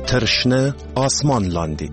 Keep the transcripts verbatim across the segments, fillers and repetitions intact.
تر شنه آسمان لاندې.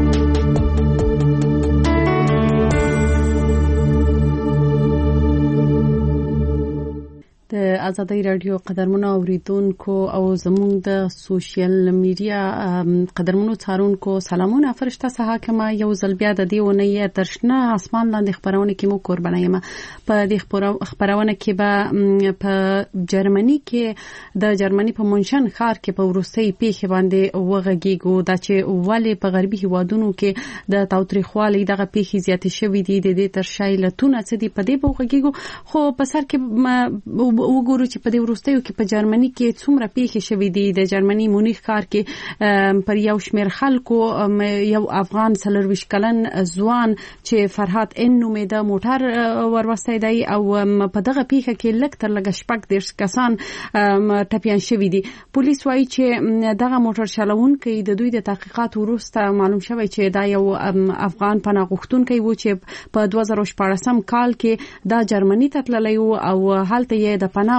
د آزادۍ رادیو قدرمنو اوریدونکو او زموږ د سوشل میډیا قدرمنو څارونکو سلامونه. فرشته سحاکمه یو ځل بیا د دې ونې ترشنه اسمان لاندې خبرونه کې مو قربانه یم. په دې خبرونه کې به په جرمني کې د جرمني په مونشن ښار کې په وروستي پیښه باندې وغږیږو دا چې ولې په غربي هیوادونو کې د تاوتریخوالي دغه پیښې زیاتې شوې دي. د دې تر شای لتونه څه دي په دې وغږیږو. خو په سر کې وګورو چې په دې وروستیو کې په جرمني کې څومره پیښې شوې دي. د جرمني مونیخ ښار کې پر یو شمېر خلکو یو افغان څلرویشت کلن ځوان چې فرهاد ان نومېده موټر وروستی دی او په دغه پیښه کې لږ تر لږه شپږ دېرش کسان ټپیان شوي دي. پولیس وایي چې دغه موټر چلوونکی د دوی د تحقیقات وروسته معلوم شوی چې دا یو افغان پناه غوښتونکی و چې په دوه زره شپاړسم کال کې دا جرمني ته تللی و او هلته یې د پناه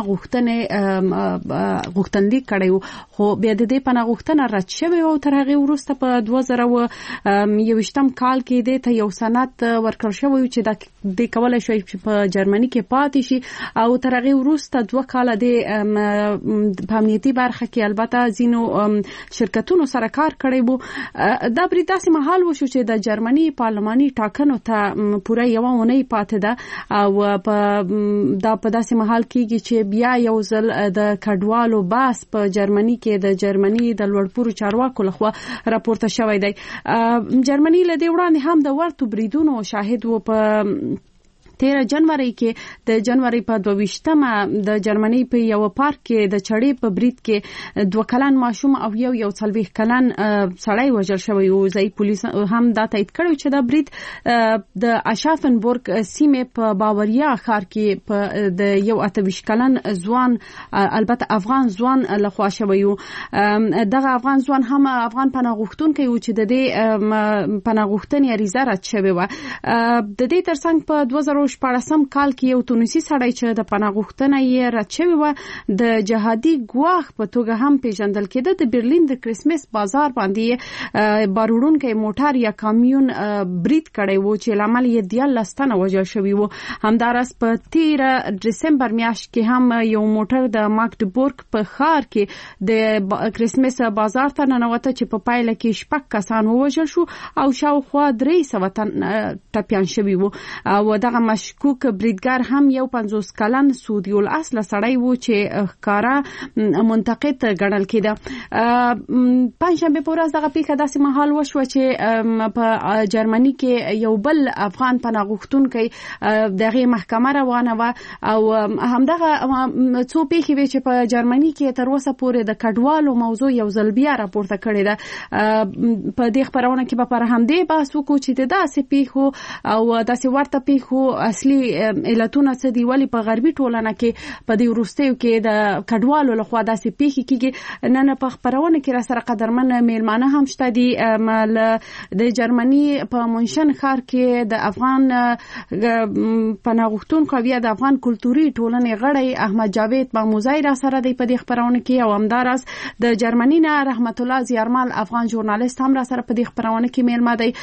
غوښتنې غوښتنلیک کړی و. خو بیا د دې پناه غوښتنه رد شوې او تر هغې وروسته په دوه زره یوویشتم کال کې دې ته یو سند ورکړل شوی و چې دا کولی شوی چې په جرمني کې پاتې شي او تر هغې وروسته دوه کاله د په امنیتي برخه کې البته ځینو شرکتونو سره کار کړی و. دا برید داسې مهال وشو چې د جرمني پارلماني ټاکنو ته پوره یوه اونۍ پاتې ده او په دا په داسې مهال کېږي چې بیا یو ځل د کډوالو بحث په جرمني کې د جرمني د لوړپوړو چارواکو لخوا راپورته شوی دی. جرمني له دې وړاندې هم د ورته بریدونو شاهد و. په تیره جنوري کې د جنوري په دوه ویشتمه د جرمني په یو پارک کې د چړې په برید کې دوه کلن ماشوم او یو یو څلوېښت کلن سړی وژل شوی و. ځایي پولیس هم دا تایید کړی چې دا برید د اشافنبورګ سیمې په باوریا ښار کې په د یو اته ویشت کلن ځوان البته افغان ځوان لخوا شوی و. دغه افغان ځوان هم افغان پناه غوښتونکی و چې د دې پناه غوښتنې عریضه رد شوې وه. د دې ترڅنګ په دوه زره شپاړسم کال کې یو تونسي سړی چې د پناه غوښتنه یې رد شوې وه د جهادي ګواښ په توګه هم پیژندل کېده. د برلین د کرسمس بازار باندې باروړونکی موټر یا کامیون برید کړی و چې لامل یې دیارلس تنه وژل شوي وو. همداراز په تیره ډسمبر میاشت کې هم یو موټر د ماګدبورګ په ښار کې د کرسمس بازار ته ننوته چې په پایله کې شپږ کسان ووژل شو او شاوخوا درې سوه تن ټپیان شوي وو. او دغه مشکوک بریدګر هم یو پنځوس کلن سعودي الاصل سړی و چې ښکارا منتقد ګڼل کېده. پنجشنبه په ورځ دغه پیښه داسې مهال وشوه چې په جرمني کې یو بل افغان پناه غوښتونکی دغه محکمه روانه وه او همدغه څو پیښې وې چې په جرمني کې تر اوسه پورې د کډوالو موضوع یو ځل بیا راپورته کړې ده. په دې خبرونه کې به پر همدې بحث وکړو چې د داسې پیښو او داسې ورته پیښو اصلي علتونه څه دي. ولې په غربي ټولنه کې په دې وروستیو کې د کډوالو لخوا داسې پیښې کېږي. نن په خبرونه کې را سره قدرمن میلمانه هم شته دي. د جرمني په مونشن ښار کې د افغان پناه غوښتونکو او یا د افغان کلتوري ټولنې غړی احمد جاوید ماموزی را سره دی په دې خبرونه کې او همداراز د جرمني نه رحمت الله زیارمل افغان ژورنالیست هم را سره په دې خبرونه کې میلمه دی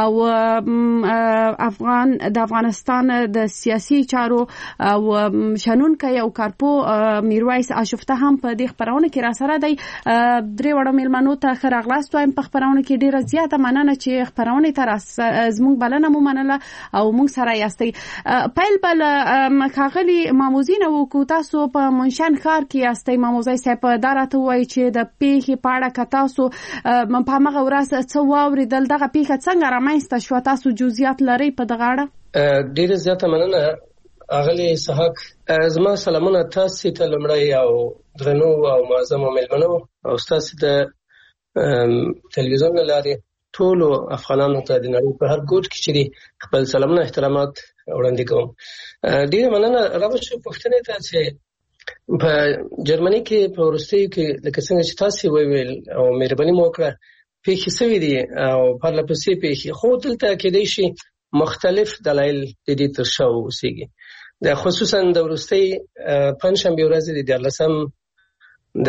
او افغان د افغانستان د سیاسي چارو او شنونکی او کارپو میرویس اشفته هم په دې خبرونه کې را سره دی. درې وړو میلمنو ته ښه راغلاست وایم په خبرونه کې. ډیره زیاته مننه چې خبرونه ته زموږ بلنه مو منله او موږ سره یاستئ. پیل بل ښاغلي ماموزي نه وکړو. تاسو په منشن ښار کې یاستئ. ماموزي صاحب دا راته وایي چې د پیښې په اړه که تاسو په همغه ورځ څه واورېدل دغه پیښه څنګه رامنځته شوه تاسو جزئیات لرئ په دغه اړه؟ ډیره زیاته مننه اغلی سحاق. زما سلامونه تاسو ته لمړی او درنو او معظمو میلمنو او تاسو د تلویزیون لارې ټولو افغانانو ته د نړۍ په هر ګوټ کې چې خپل سلامونه احترامات وړاندې کوم. ډیره مننه. راوښه پوښتنه ته چې په جرمني کې په وروستیو کې لکه څنګه چې تاسو ویل او مهرباني مو وکړه پیښې سوي دي او پرله پسې پیښې خو دلته کېدای شي مختلف دلایل د دې تر شا اوسېږي. د خصوصا د وروستي پنځشنبه ورځ د دیارلسم د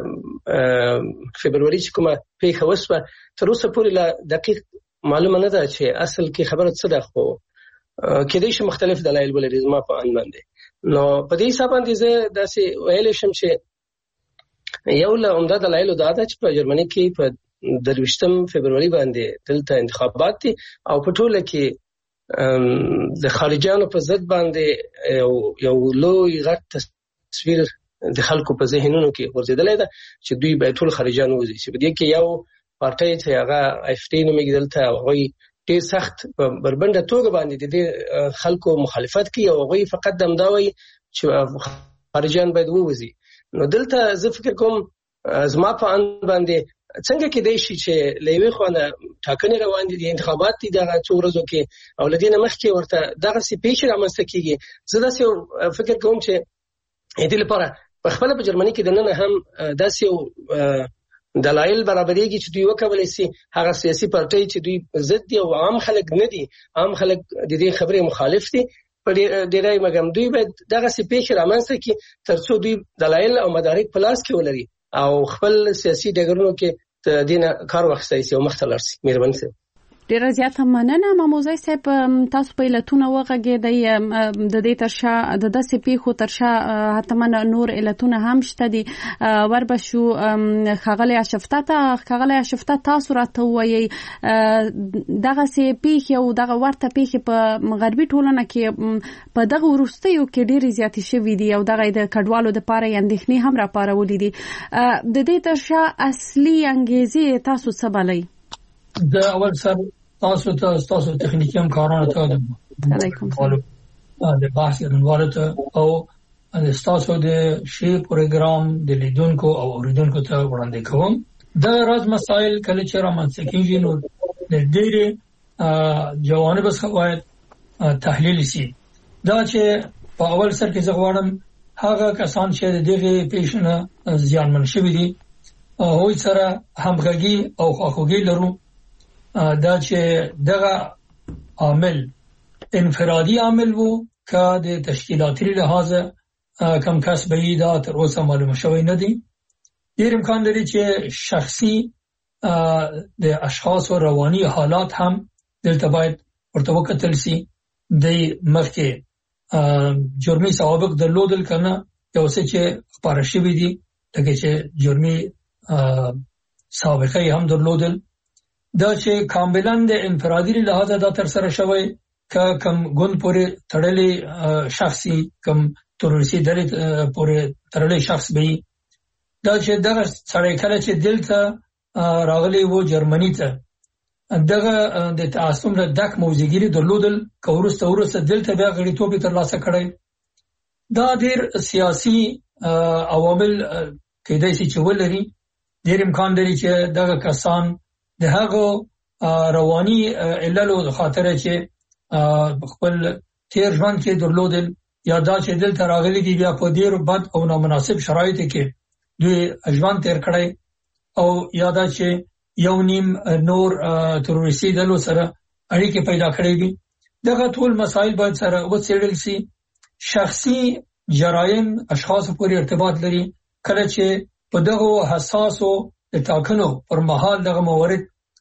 فبرवरी چې کومه پیښه وسوه تر اوسه پورې لا دقیق معلومه نه ده چې اصل کې خبره څه ده، خو کېدای شي مختلف دلایل ولري زما په اند باندې. نو په دې حساب باندې زه داسې ویلی شم چې یو له عمده دلایلو دا ده چې په جرمني کې په درویشتم فبرवरी باندې دلته انتخابات دي او په ټوله کې د خارجيانو په ضد باندې یو یو لوی غټ تصویر د خلکو په ذهنونو کې ورزيدلې ده چې دوی به ټول خارجيان وځي. چې په دې کې یو پارټي چې هغه اف ټي نومېږي دلته هغه ډېر سخت بربنده توګه باندې د خلکو مخالفت کوي او هغه فقط دمداوي چې خارجيان باید ووځي. نو دلته زه فکر کوم زما په ان باندې څنګه کې دی شي چې لوي خوانه ټاکنې روان دي، انتخابات دي دغه څو ورځو کې او لدینه مخکې ورته دغه سي پیښه رامنځته کیږي. زه داسې فکر کوم چې دې لپاره په خپل په جرمني کې د نن هم داسې دلایل برابرېږي چې دوی وکولای شي هغه سیاسي پارټي چې دوی ضد دي او عام خلک نه دي، عام خلک د دې خبرې مخالف دي، په ډیرای مګم دوی به دغه سي پیښه رامنځته کی ترڅو دوی دلایل او مدارک په لاس کې ولري او خپل سیاسي ډګرونو کې د دینه کار واخیستای شي او مختلف شي. مهرباني سره ډیر زیات مننه ماموزای صاحب، تاسو په علتونه وغږیدئ د دې ترشا د داسې پیښو ترشا حتما نور علتونه هم شته دي. وربشو خغلی اشفتا ته خغلی اشفتا تاسو راته وایي دغه سي پیښه او دغه ورته پیښه په غربي ټولنه کې په دغه وروستیو کې ډیر زیات شوي دي او دغه د کډوالو د پاره اندېښنې هم را پارولې دي. د دې ترشا اصلي انګیزې تاسو څه بلئ؟ د اول سر تاسو ته تاسو تخنیکی همکارانو ته علیکم د بحث انوارته او د تاسو د شی پروګرام د لیدونکو او اوریدونکو ته وړاندې کوم. د راز مسائل کله چې رامنځته کیږي نو د ډېرې جوانب څخه باید تحلیل شي. دا چې په اول سر کې زه غواړم هغه کسان چې دغه پیښنه زیانمن شوي دي هغوی سره همغږي او خواخوږي لرو. دا چې دغه عامل انفرادي عامل وو که د تشکیلاتي لحاظ کم کس به دا تر اوسه معلومه شوی نه دي. ډېر امکان لري چې شخصي د اشخاص او رواني حالات هم دلته باید ورته وکتل شي. د مخکې جرمي سوابق درلودل کنه یو څه چې خبره شوی دي لکه چې جرمي سابقه هم درلودل. دا چې کاملا د انفرادي لحاظ دا تر سره شوی که کم ګوند پورې تړلې شخصي کم تروریستي ډلې پورې تړلې شخص به دا چې دغه سړی کله چې دلته راغلی وو جرمني ته دغه د تعصب له دک موزګيري درلودل که ورسته ورسته دلته بیا غړیتوب ترلاسه کړی. دا ډېر سیاسي عوامل کېدای شي چې ولري. ډېر امکان لري چې دغه کسان د هغه رواني عللو د خاطر چې خپل تیر ژوند کې درلودل یا دا چې دلته راغلي دي بیا په ډېر بد او نامناسب شرایطو کې دوی ژوند تیر کړی او یا دا چې یو نیم نور تروریستي ډلو سره اړیکې پیدا کړې دي. دغه ټول مسایل باید سره وڅېړل شي. شخصي جرایم اشخاص پورې ارتباط لري. کله چې په دغه حساسو د ټاکنو پر مهال دغه موارد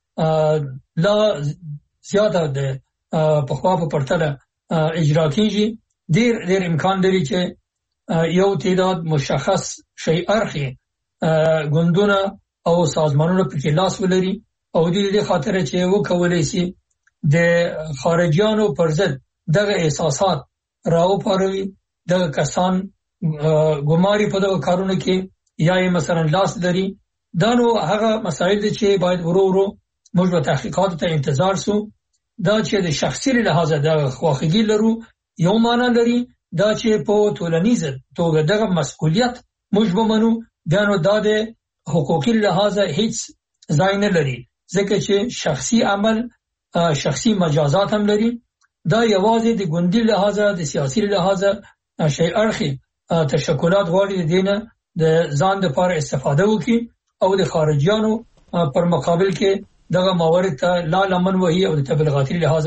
لا زیاته د په خوا په پرتله اجرا کیږي، ډېر ډېر امکان لري چې یو تعداد مشخص شی ارخي ګوندونه او سازمانونه په لاس ولري او د دې خاطر چې وکولای شي د خارجيانو پر ضد دغه احساسات راو پاروي. دغه کسان ګماري په دغه کارونه کې یا یې مثلا لاس لري. دا نو هغه مسایل دي چې باید ورو ورو موږ په تحقیقات ته انتظار سو. دا چې د شخصي لحاظ د خواخوږي لرو یو معنا لري. دا چې په ټولنیز توګه دغه مسؤلیت موږ ومنو بیا نو دا د حقوقي لحاظ هیڅ ځای نه لري ځکه چې شخصي عمل شخصي مجازات هم لري. دا یوازې د ګوندي لحاظ د سیاسي لحاظ شی اړخي تشکلات غواړي دینه د ځان لپاره استفاده وکړي او د خارجيانو پر مقابل کې دغه موارد ته لا لمن وهي او د تبلیغاتي لحاظ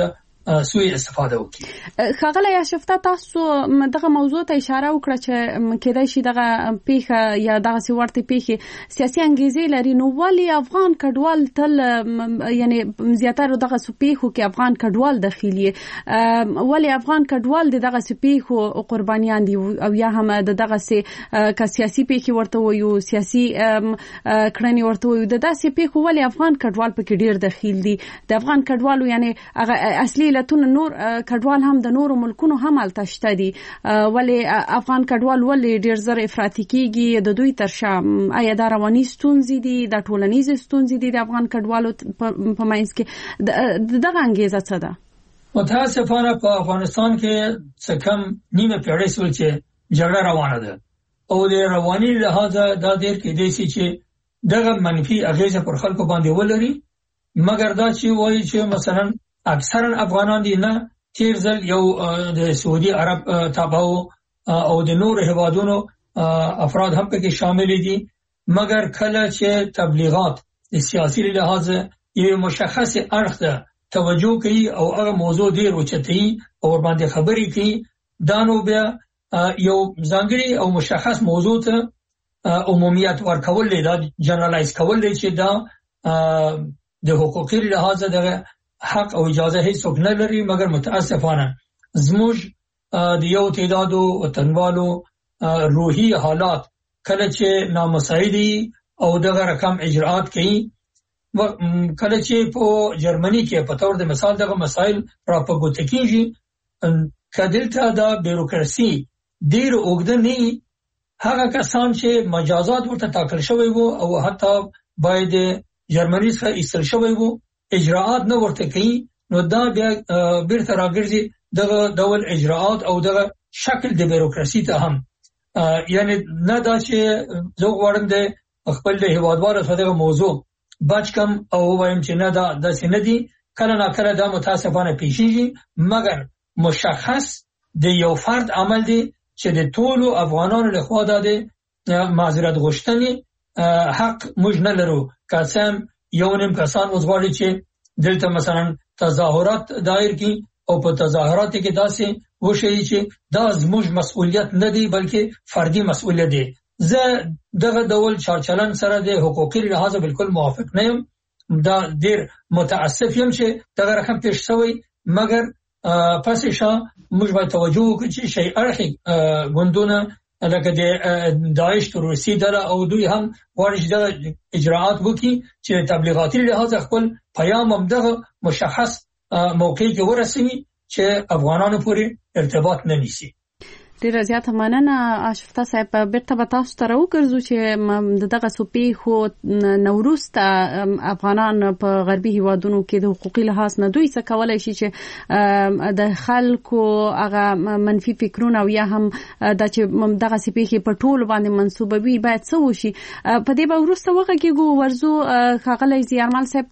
سوء استفاده وکړي. ښاغلی اشرف تاسو دغه موضوع ته اشاره وکړه چې کېدای شي دغه پیښه یا دغه سیورتي پیښه سیاسي انګیزې لري، نو ولې افغان کډوال تل یعنی زیاتره دغه پیښو کې افغان کډوال داخلي، ولې افغان کډوال دغه پیښو قربانیان دي او یا هم دغه سي کا سیاسي پیښه ورته وایو سیاسي کړنې ورته وایو د داسې پیښو ولې افغان کډوال پکې ډیر داخل دي؟ د افغان کډوالو یعنی هغه اصلي علتونه نور کډوال هم د نورو ملکونو هم الته شته دي، ولې افغان کډوال ولې ډیر زر افراطي کیږي د دوی تر شا؟ آیا دا رواني ستونزې دي، د ټولنیز ستونزې دي د افغان کډوالو په منځ کې دغه انګیزه څه ده؟ متاسفانه په افغانستان کې څه کم نیمه پیړۍ سول چې جګړه روانه ده او د رواني لحاظه دا ډیر کېدای شي چې دغه منفي اغیزه پر خلکو باندې ولري، مګر دا چې وایي چې مثلا اکثرا افغانان دي نه تیر ځل یو د سعودي عرب تابعو او د نور هیوادونو افراد هم پکې شامل دي، مګر کله چې تبلیغات د سیاسي لحاظ یو مشخص اړخ ته توجه کوي او هغه موضوع ډیر اوچتي او باندې خبري کوي، دا نو بیا یو ځانګړي او مشخص موضوع ته عمومیت ورکول دی، دا جنرالایز کول دی چې دا د حقوقي لحاظ دغه حق او اجازه هیڅوک نه لري، مګر متاسفانه زموږ د یو تعدادو وطنوالو روحي حالات کله چې نامساعدي او دغه رقم اجراءات کوي، کله چې په جرمني کې په تور د مثال دغه مسائل را په ګوته کېږي، کدلته دا بیروکراسي ډیر اوږده نه، هغه کسان چې مجازات ورته ټاکل شوی وو او حتی باید جرمني څخه ایستل شوی وو اجراءات نه ورته کوي، نو دا بیا بیرته راګرځي دغه ډول اجراءات او دغه شکل د بیروکراسي ته هم، یعنی نه دا چې زه غواړم د خپل د هیوادوالو څخه دغه موضوع بچ کم او وایم چې نه دا داسې نه دي، کله نه کله دا متاسفانه پیښیږي، مګر مشخص د یو فرد عمل دی چې د ټولو افغانانو لخوا د معذرت غوښتنې حق موږ نه لرو، قسم یو نیم کسان وزغواړي چې دلته مثلا تظاهرات دایر کی او په تظاهرات کې داسې وشي چې دا زموږ مسؤلیت نه دی بلکې فردي مسؤلیت دی. زه دغه ډول چارچلن سره د حقوقي لحاظ بالکل موافق نه یم، دا ډیر متاسف یم چې دغه رقم پیښ شوی، مګر پسې شا موږ باید توجه وکړو چې شی اړخي ګوندونه لکه د داعش تروریستي ډله او دوی هم غواړي چې دغه اجراءات وکړي چې تبلیغاتي لحاظ خپل پیام هم دغه مشخص موقع کې ورسوي چې افغانانو پورې ارتباط نه نیسي. ډیره زیاته مننه اشرف صاحب، بیرته به تاسو ته راوګرځو چې دغه سپی خو نوروز ته افغانان په غربي هیوادونو کې د حقوقي لحاظ نه دوی څه کولای شي چې د خلکو هغه منفي فکرونه او یا هم د چې دغه سپی په ټول باندې منسوبوي باید څه وشي. په دې به وروسته وغږیږو، ورزو ښاغلی زیارمل صاحب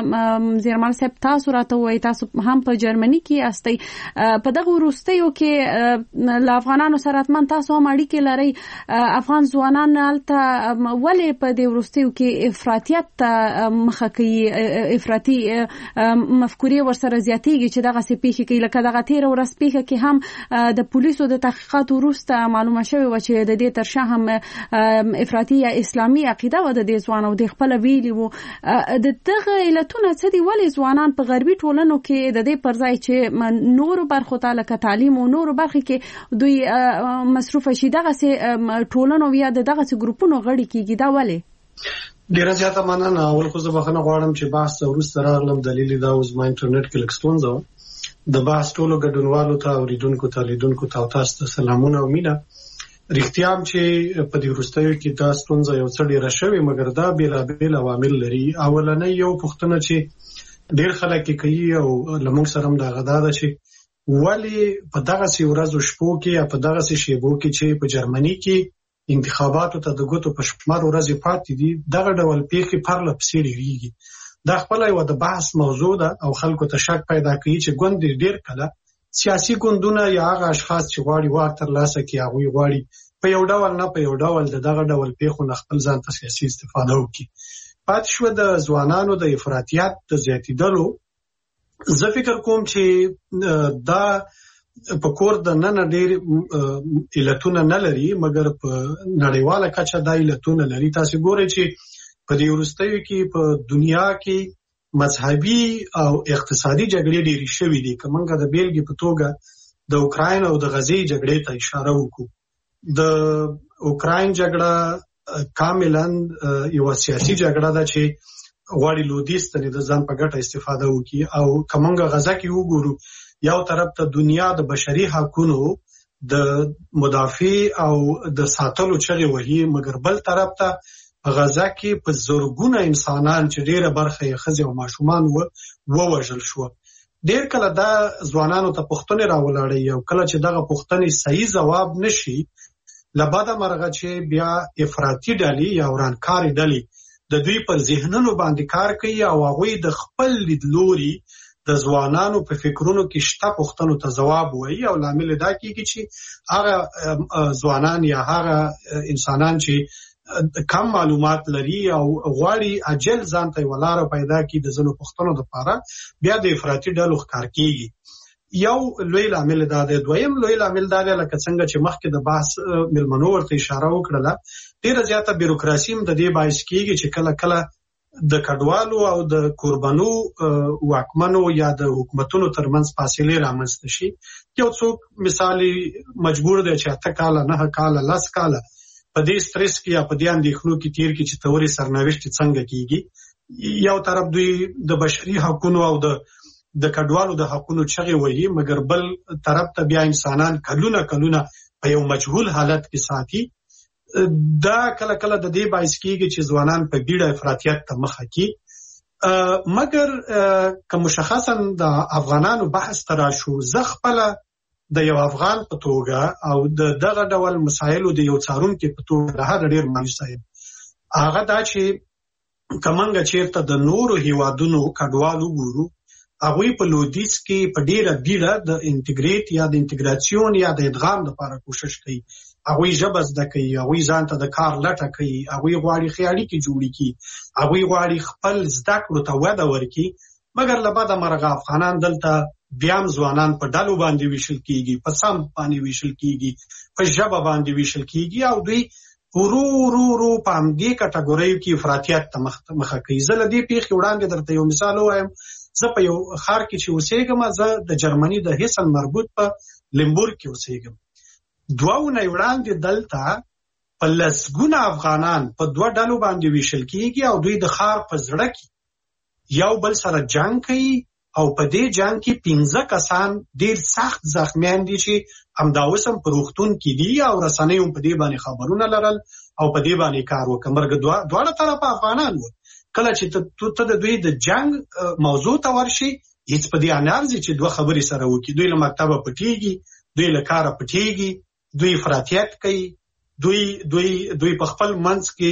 ته زیارمل صاحب تاسو راته وایي تاسو هم په جرمني کې استئ، په دغه وروستیو کې له افغانانو سره اتمن تاسو هم اړیکې لرئ، افغان ځوانان هلته ولې په دې وروستیو کې افراطیت ته مخه کوي، افراطي مفکورې ورسره زیاتېږي چې دغسې پیښې کوي؟ لکه دغه تېره ورځ پیښه کې هم د پولیسو د تحقیقاتو وروسته معلومه شوې وه چې د دې تر شا هم افراطي یا اسلامي عقیده وه د دې ځوان او د خپله ویلي وو. د دغه علتونه څه دي؟ ولې ځوانان په غربي ټولنو کې د دې پر ځای چې نورو برخو ته لکه تعلیم او نورو برخې کې دوی مصروف شي دغه ټولنو یا دغه ګروپونو غړي کیږي؟ دا ولې؟ ډیره زیاته مننه. اول خو زه بخښنه غواړم چې بحث وروسته راغلم، دلیل دا اوس ما انټرنیټ کې لږ ستونزه وه. د بحث ټولو ګډونوالو ته اوریدونکو ته لیدونکو ته تاسو ته سلامونه او مینه. رښتیا هم چې په دې وروستیو کې دا ستونزه یو څه ډیره شوې، مګر دا بیلابیل عوامل لري. اولنۍ یو پوښتنه چې ډیر خلک کوي او لمونږ سره هم دا غدا ده چې ولی په دغه سی ورځو شپو کې یا په دغه سی شیبو کې چې په جرمني کې انتخاباتو ته د ګوتو په شمار ورځې پاتې دي، دغه ډول پیښې پرله پسې ډیریږي. دا خپل یو د بحث موضوع ده او خلکو ته شک پیدا کوي چې ګوند ډیر کله سیاسي ګوندونه یا هغه اشخاص چې غواړي واک ترلاسه کړي هغوی غواړي په یو ډول نه په یو ډول دغه ډول پیښو نه خپل ځان ته سیاسي استفاده وکړي. پاتې شوه د ځوانانو د افراطیت د زیاتېدلو زه فکر کوم چې دا په کور د نن ډېر علتونه نه لري، مګر په نړیواله کچه دا علتونه لري. تاسو ګورئ چې په دې وروستیو کې په دنیا کې مذهبي او اقتصادي جګړې ډېرې شوې دي. که موږ د بیلګې په توګه د اوکراین او د غزې جګړې ته اشاره وکړو، د اوکراین جګړه کاملا یو سیاسي جګړه ده چې غواړي لودیس ته د ځان په ګټه استفاده وکړي. او که موږ غزه کې وګورو، یو طرف ته دنیا د بشري حقونو د مدافع او د ساتلو چغې وهي، مګر بل طرف ته په غزه کې په زرګونه انسانان چې ډېره برخه یې ښځې او ماشومان و ووژل شو. ډېر کله دا ځوانانو ته پوښتنې راولاړوي، او کله چې دغه پوښتنې صحیح ځواب نشي، له بده مرغه چې بیا افراطي ډلې یا ورانکارې ډلې د دوی پر ذهنونو باندې کار کوي او هغوی د خپل لیدلوري د ځوانانو په فکرونو کې شته پوښتنو ته ځواب وایي، او لامل دا کېږي چې هغه ځوانان یا هغه انسانان چې کم معلومات لري او غواړي عجل ځان ته یوه لاره پیدا کړي د ځینو پوښتنو دپاره، بیا د افراطي ډلو ښکار کېږي. یو لوی لامل دا دی. دویم لوی لامل دا دی، لکه څنګه چې مخکې د بحث مېلمنو ورته اشاره وکړله، ډېره زیاته بیروکراسي هم د دې باعث کېږي چې کله کله د کډوالو او د کوربنو واکمنو یا د حکومتونو ترمنځ فاصلې رامنځته شي. یو څوک مثالي مجبور دی چې اته کاله، نه کاله، لس کاله په دې سټرس کې یا په دې اندېښنو کې تېر کړي چې تورې سرنوشت څنګه کېږي. یو طرف دوی د بشري حقونو او د د کډوالو د حقونو چغې وهي، مګر بل طرف ته بیا انسانان کلونه کلونه په یو مجهول حالت کې ساتي. دا کله کله د دې باعث کېږي چې ځوانان په بیړه افراطیت ته مخه کړي. مګر که مشخصا د افغانانو بحث ته راشو، زه خپله د یو افغان په توګه او د دغه ډول مسایلو د یو څارونکي په توګه د هغه ډېر مایوسه یم. هغه دا چې که موږ چېرته د نورو هېوادونو کډوال وګورو، هغوی په لویدیځ کې په ډېره بیړه د انټیګریټ یا د انټیګراسیون یا د ادغام لپاره کوشش کوي. هغوی ژبه زده کوي، هغوی ځان ته د کار لټه کوي، هغوی غواړي ښې اړیکې جوړې کړي، هغوی غواړي خپل زده کړو ته وده ورکړي. مګر له بده مرغه افغانان دلته بیا هم ځوانان په ډلو باندې ویشل کېږي، په سمت باندې ویشل کېږي، په ژبه باندې ویشل کېږي، او دوی ورو ورو ورو په همدې کټګوریو کې افراطیت ته مخه کوي. زه له دې پیښې وړاندې درته یو مثال ووایم. زه په یو ښار کې چې اوسېږم، زه د جرمني د هیسن مربوط په لیمبورګ کې اوسېږم. دوه اونۍ وړاندې دلته په لسګونه افغانان په دوه ډلو باندې ویشل کېږي او دوی د ښار په زړه کې یو بل سره جنګ کوي، او په دې جنګ کې پنځه کسان ډېر سخت زخمیان دي چې همدا اوس هم په روغتون کې دي، او رسنۍ هم په دې باندې خبرونه لرل او په دې باندې کار وکړ. مرګ دواړه طرفه افغانان وو. کله چې ته د دوی د جنګ موضوع ته ورشي، هیڅ په دې نه ارزي چې دوه خبرې سره وکړي. دوی له مکتبه پټېږي، دوی له کاره پټېږي، دوی افراطیت کوي، دوی دوی دوی په خپل منځ کې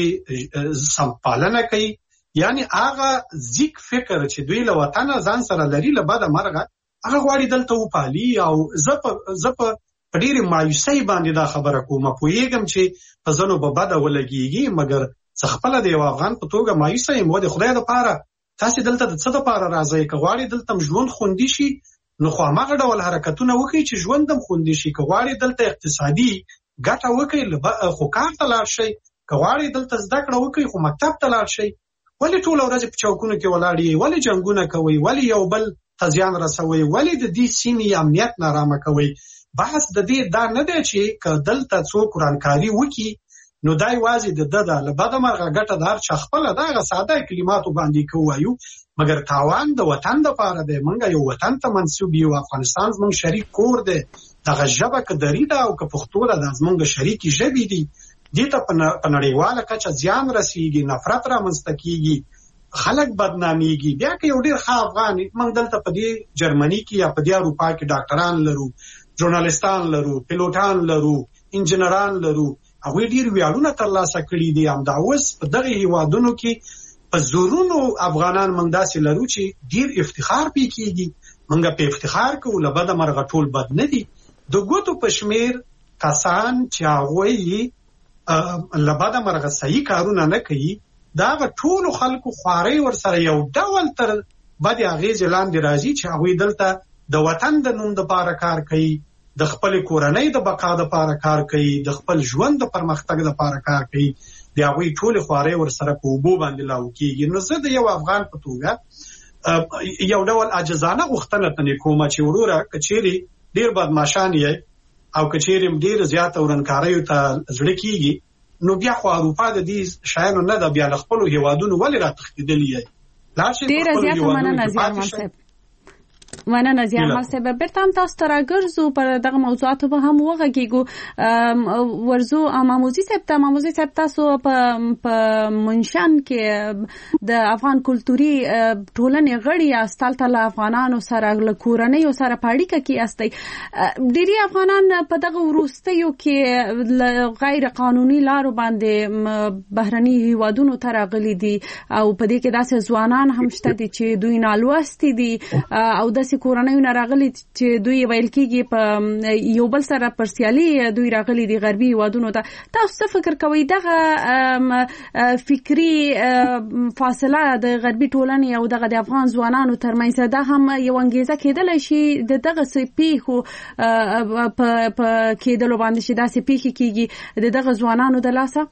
سمپالنه کوي. یعنی هغه ځیک فکر چې دوی له وطنه ځان سره لري، له بده مرغه هغه غواړي دلته وپالي. او زه په زه په ډېرې مایوسۍ باندې دا خبره کوم. پوهېږم چې په ځینو به بده ولګېږي، مګر زه خپله د یو افغان په توګه مایوسه یم. و د خدای دپاره تاسې دلته د څه دپاره راځئ؟ که غواړئ دلته ژوند خوندي شي، نو خو هماغه ډول حرکتونه وکړئ چې ژوند هم خوندي شي. که غواړئ دلته اقتصادي ګټه وکړئ، خو کار ته لاړ شئ. که غواړئ دلته زده کړه وکړئ، خو مکتب ته لاړ شئ. ولې ټوله ورځ په چوکونو کې ولاړ یې؟ ولې جنګونه کوئ؟ ولې یو بل ته زیان رسوئ؟ ولې د دې سیمې امنیت نارامه کوئ؟ بحث د دې دا نه دی چې که دلته څوک ورانکاري وکړي، نو دا یوازې د ده ده. له بده مرغه ګټه د هر چا خپله ده. هغه ساده کلماتو باندې که ووایو، مګر تاوان د وطن دپاره دی. موږ یو وطن ته منسوب یو. افغانستان زموږ شریک کور دی. دغه ژبه که دري ده او که پښتو ده، دا زموږ شریکې ژبې دي. دې ته په نړیواله کچه زیان رسیږي، نفرت رامنځته کېږي، خلک بدنامېږي. بیا که یو ډېر ښه افغان، موږ دلته په دې جرمني کې یا په دې اروپا کې ډاکټران لرو، ژورنالستان لرو، پیلوټان لرو، انجینران لرو. هغوی ډېر ویاړونه ترلاسه کړي دي. همدا اوس په دغه هېوادونو کې په زرونو افغانان موږ داسې لرو چې ډېر افتخار پې کېږي. موږ په افتخار کوو. له بده مرغه ټول بد نه دي. د ګوتو په شمېر کسان چې هغوی له بده مرغه صحیح کارونه نه کوي، د هغه ټولو خلکو خوارۍ ورسره یو ډول تر بعد اغیز لاندې راځي چې هغه دلته د وطن د نوم د پاره کار کوي، د خپل کورنۍ د بقا د پاره کار کوي، د خپل ژوند د پرمختګ د پاره کار کوي، د هغه ټول خوارې ور سره په وبو باندې لاو کیږي. نو زه د یو افغان په توګه یو ډول عاجزانه غوښتنه تنې کوم چې وروره کچېری ډیر بدمعشان یې او کچېری ډیر زیات اورنکاریو ته زړه کیږي، نو بیا خو اروپا د دې شایانو نه د بیا خپل هیوادونو ولې راتښتېدلی یې. ډیر زیات مننه زیارمل صاحب. مننه زیارمل صاحب. بیرته هم تاسو ته راګرځو پر دغه موضوعاتو به هم وغږیږو. ورزو ماموزي صاحب ته ماموزي صاحب تاسو په منشن کې د افغان کلتوري ټولنې غړي یاستل ته افغانانو سره له کورنۍ سره په اړیکه کې یاستئ. ډېری افغانان په دغه وروستیو کې غیر قانوني لارو باندې بهرني هیوادونو ته راغلي دي او په دې کې داسې ځوانان هم شته دي چې دوی نالوستي دي او د کورنۍ نه راغلي چې دوی ویل کېږي په یو بل سره پر سیالي دوی راغلي دي غربي هیوادونو ته. تاسو څه فکر کوئ دغه فکری فاصله د غربي ټولنې او دغه د افغان ځوانانو ترمنځ دا هم یو انګیزه کېدلی شي د دغه پیښو په کېدلو باندې چې داسې پیښې کېږي د دغه ځوانانو د لاسه؟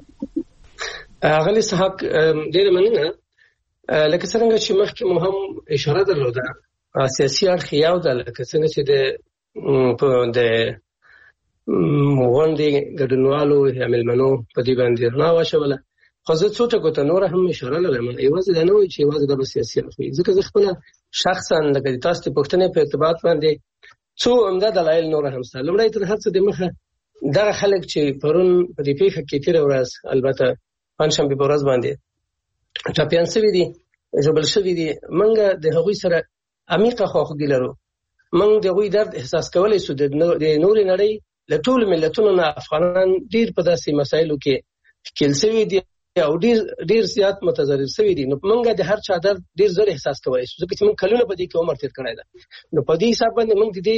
اغلی صحاک ډېره مننه. لکه څنګه چې مخکې مو هم اشاره درلوده سیاسي اړخ یو ده، لکه څنګه چې د په د غونډې ګډونوالو یا مېلمنو په دې باندې رڼا واچوله. خو زه څو ټکو ته نوره هم اشاره لرم، یوازې دا نه وایي چې یوازې دا به سیاسي اړخ وي، ځکه زه خپله شخصا لکه د تاسو د پوښتنې په ارتباط باندې څو عمده دلایل نور هم شته. لومړی تر هر څه د مخه دغه خلک چې پرون په دې پیښه کې تېره ورځ البته پنجشنبې په ورځ باندې ټپیان شوي دي، ژوبل شوي دي، موږ د هغوی سره عمیقه خواخوږي لرو. موږ د هغوی درد احساس کولی شو. د نورې نړۍ له ټولو ملتونو نه افغانان ډېر په داسې مسایلو کې ښکېل شوي دي او ډېر ډېر زیات متضرر شوي دي. نو موږ د هر چا درد ډېر زر احساس کولی شو، ځکه چې موږ کلونه په دې کې عمر تېر کړی ده. نو په دې حساب باندې موږ د دې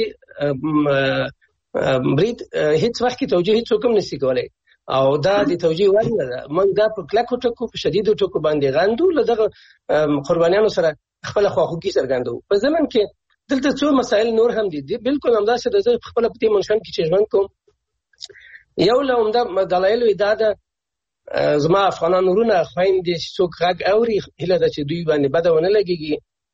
برید هېڅ وخت کې توجیه هېڅوک هم نشي کولی او دا د توجیه وړ نه ده. موږ دا په کلکو ټکو په شدیدو ټکو باندې غندو، له دغه قربانیانو سره خپل خواخوږي څرګندو. په ضمن کې دلته څو مسایل نور هم دي، بالکل همداسې د زه خپل په دې منشن کې چې ژوند کوم یو له عمده دلایلو دا ده زما افغانان وروڼه خویندې چې څوک غږ اوري هیله ده چې دوی باندې بده ونه لګېږي.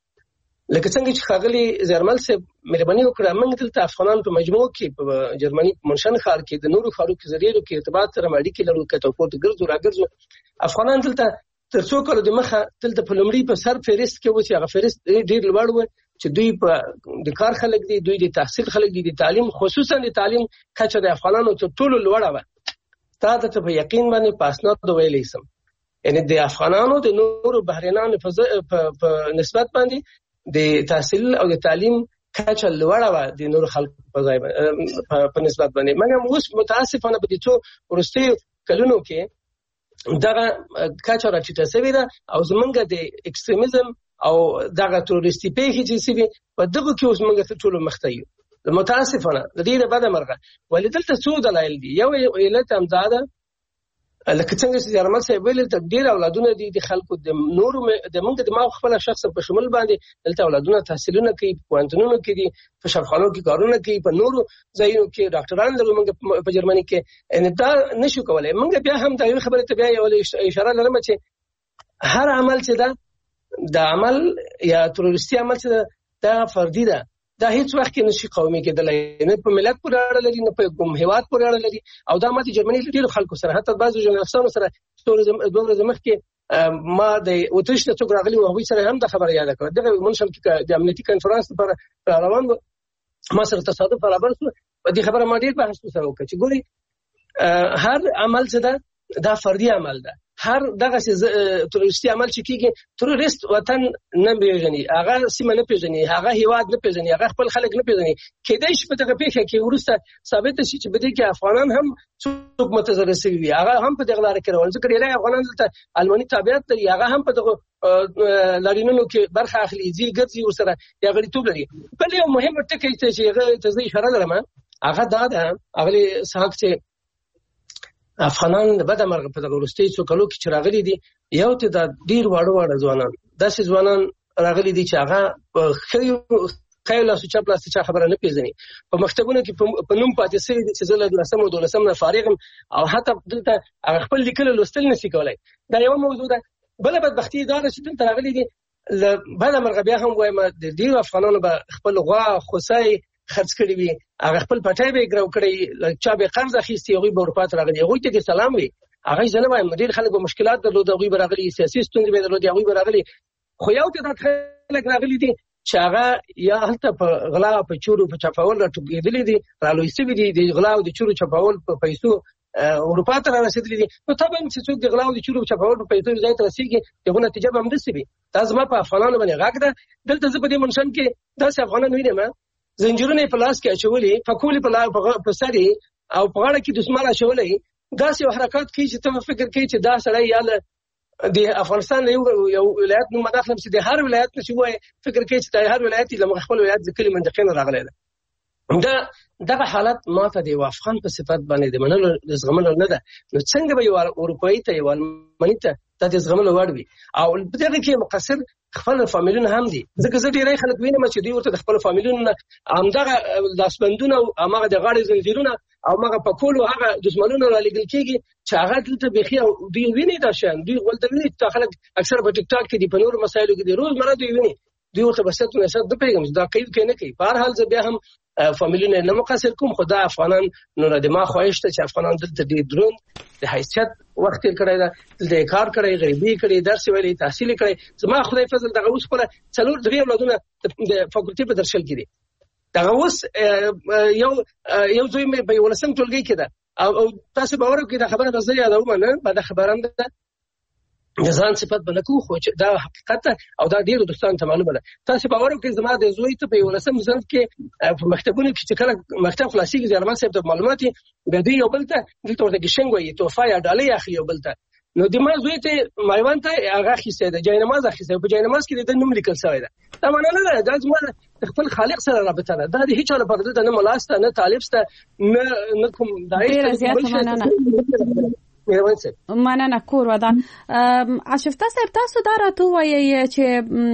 لکه څنګه چې ښاغلي زیارمل صاحب مهرباني وکړه، موږ دلته افغانان په مجموع کې په جرمني منشن ښار کې د نورو ښارو کې ذریعو کې ارتباط سره اړیکې لرو، کته پورته ګرځو راګرځو. افغانان دلته تر څو کالو د مخه دلته په لومړي په سر فهرست کې و چې هغه فهرست ډېر لوړ و چې دوی په د کار خلک دي، دوی د تحصیل خلک دي، د تعلیم خصوصا د تعلیم کچه د افغانانو تر ټولو لوړه وه. تا ته په یقین باندې په اسنادو ویلی سم، یعنې د افغانانو د نورو بهرنیانو په نسبت باندې د تحصیل او د تعلیم کچه لوړه وه د نورو خلکو په ځای په نسبت باندې. مګر اوس متاسفانه په دې څو وروستیو کلونو کې دغه کچه راټیټه شوې ده او زمونږ د ایکستریمیزم او دغه تروریستي پیښې چې شوي په دغو کې اوس موږ تر ټولو مخته یو. متاسفانه د دې د بده مرغه ولې دلته څو دلایل دي. یو علت همدا ده لکه څنګه چې زیارمل صاحب ویل ته ډېر اولادونه دي د خلکو د نورو د موږ د ما خپل شخصا په شمول باندې دلته اولادونه تحصیلونه کوي، په پوهنتونونو کې دي، په شفاخانو کې کارونه کوي، په نورو ځایونو کې ډاکټران لرو موږ په جرمني کې. ان دا نشو کولای. موږ بیا هم دا یو خبره ته بیا یو اشاره لرم چې هر عمل چې دا د عمل یا تروریستي عمل چې دا فردي ده، دا هیڅ وخت کې نشي قومي کېدلی، نه په ملت پورې اړه لري نه په کوم هیواد پورې اړه لري. او دا ماته جرمني ډېرو خلکو سره حتی بعضو ژورنالستانو سره دوه ورځې مخکې ما د اتریش نه څوک راغلي وو، هغوی سره هم دا خبره یاده کړه. دغه منشن کې د امنیتي کنفرانس لپاره را روان وو، ما سره تصادف برابر شو، په دې خبره ما ډېر بحث سره وکړ چې ګوري هر عمل چې ده دا فردي عمل ده. هر دغه تروریستي عمل چې کېږي، تروریست وطن نه پیژني، هغه سیمه نه پیژني، هغه هیواد نه پیژني، هغه خپل خلک نه پیژني. کېدای شي په دغه پیښه کې وروسته ثابته شي چې په دې کې افغانان هم څوک متضرر شوي وي، هغه هم په دغه لاره کې روان. ځکه ډېری افغانان دلته الماني تابعیت لري، هغه هم په دغه لاریونونو کې برخه اخلي، ځي ګرځي ورسره یا غړیتوب لري. بل یو مهم ټکی چې هغه ته زه اشاره لرم هغه دا ده اغلې صاحب چې افغانان د بده مرغه په دغه وروستیو څو کالو کې چې راغلي دي، یو ته دا ډېر واړه واړه ځوانان، داسې ځوانان راغلي دي چې هغه خو خیال او چپ لاس چې خبره نه پیژني په مکتبونو کې په نوم پاتې سي چې زله د لسم او دولسم نه فارغم او حتی دلته هغه خپل لیکل لوستل نشي کولای. دا یو موضوع ده. بل بدبختی دا چې دلته راغلي دي بل مرغه بیا هم وایم د دې افغانانو به خپل غوا خوسای خرڅ کړی وي، هغه خپل پټای به ګرو کړی، چا به قرض اخیستی، هغه به اروپا ته راغلي، هغه ته سلام وي. هغه ځنه وایم ډیر خلک به مشکلات درلود، هغه به راغلي، سیاسي ستونزې به درلود، هغه به راغلي. خو یو ته دا خلک راغلي دي چې هغه یا هلته په غلا په چورو په چپاول راټوکېدلې دي، رالوي سوي دي، د غلا او د چورو چپاول په پیسو اروپا ته رسېدلې دي. نو طبعا چې څوک د غلا او د چورو چپاول په پیسو ځای ته رسېږي دغه نتیجه به همداسې وي. دا زما په افغانانو باندې غږ ده. دلته زه په دې منشن کې داسې افغانان وینم زنجیرونه په لاس کې اچولي، پکولي په سر او په غاړه کې دسمال اچولي، داسې حرکات کوي چې ته فکر کوي چې دا سړی یا د افغانستان یو یو ولایت نو مداخله چې د هر ولایت نشي وای فکر کوي چې د هر ولایت له خپل ولایت د کلی منځ کې راغلی ده. دا دغه حالت ماته د افغان په صفات باندې د منلو د زغملو نه ده. نو څنګه به یو اروپایي ته یو الماني ته د زغملو وړ وي؟ او په دغه کې مقصر خپل فامیلونه هم دي. ځکه زه ډیری خلک وینم چې دوی ورته د خپل فامیلونو همدغه لاسبندونه او هغه د غاړې زنجیرونه او هغه په کولو هغه دشمنونو را لګل کېږي چې هغه دلته بخي او دوی ویني دا شان دوی ولدلې ته خلک اکثر په ټیک ټاک کې دی په نور مسایلو کې دی روزمره دوی ویني دوی ورته بسته نه شته د پیغام دا کوي کې نه کوي. په هر حال زه بیا هم فامیلونه نه مقصر کوم، خدا افغانان نو د ما خواهش ته چې افغانان دلته دې درون د حیثیت وخت کړی دا دلته کار کړی، غریبي کړی، درس ویلي، تحصیل کړی. زما خدای فضل دغه اوس په څلور درې اولادونه د فاکولټي په درشل کړي. دغه اوس یو یو دوی مې په ولسم ټولګي کې ده او تاسو باور وکړئ دا خبره زه یادوم نه بعد خبرم ده ځان صفات بلکو خو دا حقیقت او دا ډیرو دوستانو ته معلومه ده. تاسو باور وکړئ زما د زوی ته په ولسم صنف کې په مکتبونو کې چې کله مکتب خلاصيږي ځرمان صاحب ته معلوماتي به دی یو بل ته دلته ورته کې شنګوي توفا یا ډالۍ اخلي یو بل ته. نو د ما زوی ته مایوان ته هغه خيسته ده جای نماز اخیسته په جای نماز کې د نوم لیکل شوی ده. دا معنی نه ده دا زما خپل خالق سره رابطه ده. دا د هیڅ چا لپاره نه ملاسته نه طالبسته نه نه کوم دایره مننه کور ودان. عاشفته صاحب تاسو دا راته وایي چې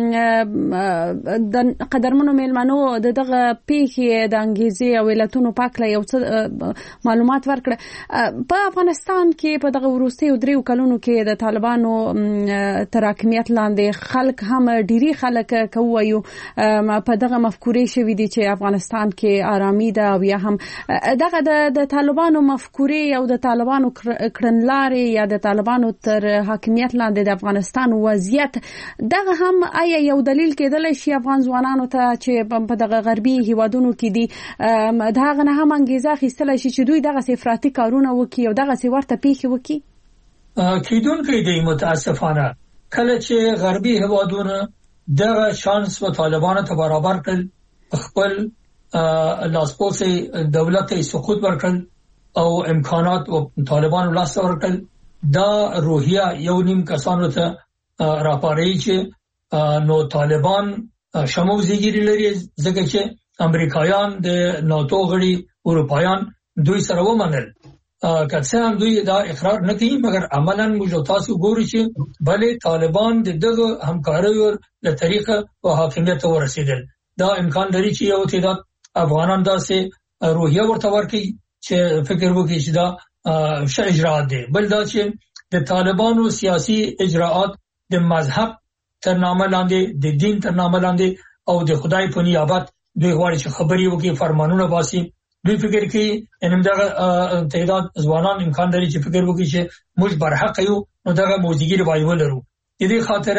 د قدرمنو میلمنو دغه پیښې د انګیزي او ولایتونو پاکله یو څه معلومات ورکړه. په افغانستان کې په دغه وروستیو دریو کلونو کې د طالبانو تر حاکمیت لاندې خلک هم ډیری خلک کوي په دغه مفکورې شوې دي چې افغانستان کې آرامي ده او یا هم دغه د طالبانو مفکورې او د طالبانو کړن لارې یا د طالبانو تر حاکمیت لاندې د افغانستان وضعیت دغه هم آیا یو دلیل کېدل شي افغان ځوانانو ته چې په دغه غربي هیوادونو کې دي دغه نه هم انګیزه اخیستل شي چې دوی دغه افراطي کارونه وکړي او دغه ورته پیښې وکړي؟ کیدونکې دی متاسفانه کله چې غربي هیوادونه دغه شانس و طالبانو ته برابر کړ خپل لاسپوسي دولت سقوط ورکړ او امکانات او طالبانو لاس ورکړل دا روحیه یو نیم کسانو ته راپاري چې نو طالبان شمو زیګری لري ځکه چې امریکایان د ناتو غړي اروپایان دوی سره ومنل که څه هم دوی دا اقرار نه کوي مګر عملاً موږ تاسو ګورو چې بلې طالبان د دغه همکاریو له طریقه او حاکمیت ورسېدل. دا امکان لري چې یو تعداد افغانان داسې روحیه ورته ورکړي چې فکر وکړي چې دا ش اجرات دي. بل دا چې د طالبانو سیاسي اجراءات د مذهب تر نامه لاندې د دین تر نامه لاندې او د خدای په نیابت دوی غواړي چې خبري وکړي فرمانونه باسي. دوی فکر کوي انم دغه تعداد ځوانان امکان لري چې فکر وکړي چې موږ برحق یو نو دغه موزیګری وایو لرو. د دې خاطر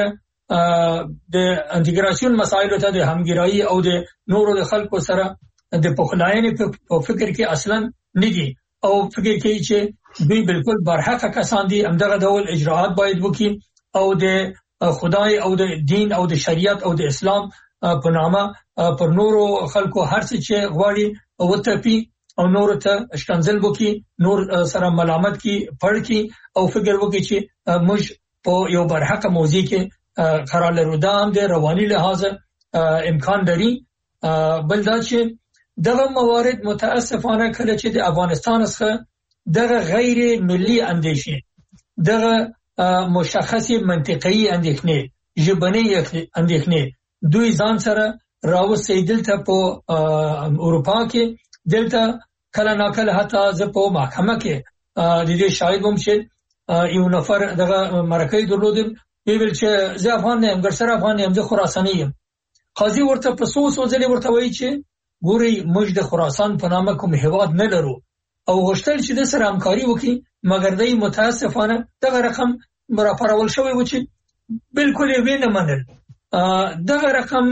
د انټیګراسیون مسایلو ته د همګرایي او د نورو د خلکو سره د پخلاینې په فکر کې اصلا ندي او فکر کوي چې دوی بالکل برحق کسان دي همدغه ډول اجراءات باید وکړي او د خدای او د دین او د شریعت او د اسلام په نامه پر نورو خلکو هر څه چې غواړي او تپی او نور ته اشکنزل وکړي نور سره ملامت کی پړ کی او فکر وکړي چې موږ په یو برحق موضوع کې قرار لرو. دا هم د رواني لحاظ امکان لري. بل دا چې دغه موارد متاسفانه کله چې د افغانستان څخه دغه غیر ملي اندیشه دغه مشخص منطقي اندېښنې ژبنۍ اندېښنې دوی ځان سره راوستي دلته په اروپا کې دلته کله ناکله حتی زه په محکمه کې د دې شاهد وم چې یو نفر دغه مرکه درلودم ویل چې زه افغان نه یم ګرسره افغان یم زه خراساني یم قاضي ورته په څو څو ځلې ورته وایي چې ګوري موږ د خراسان په نامه کوم هیواد نه لرو او غوښتل چې د سره همکاري وکړي مګر دوی متاسفانه دغه رقم راپارول شوی و چې بالکل یې ونه منل دغه رقم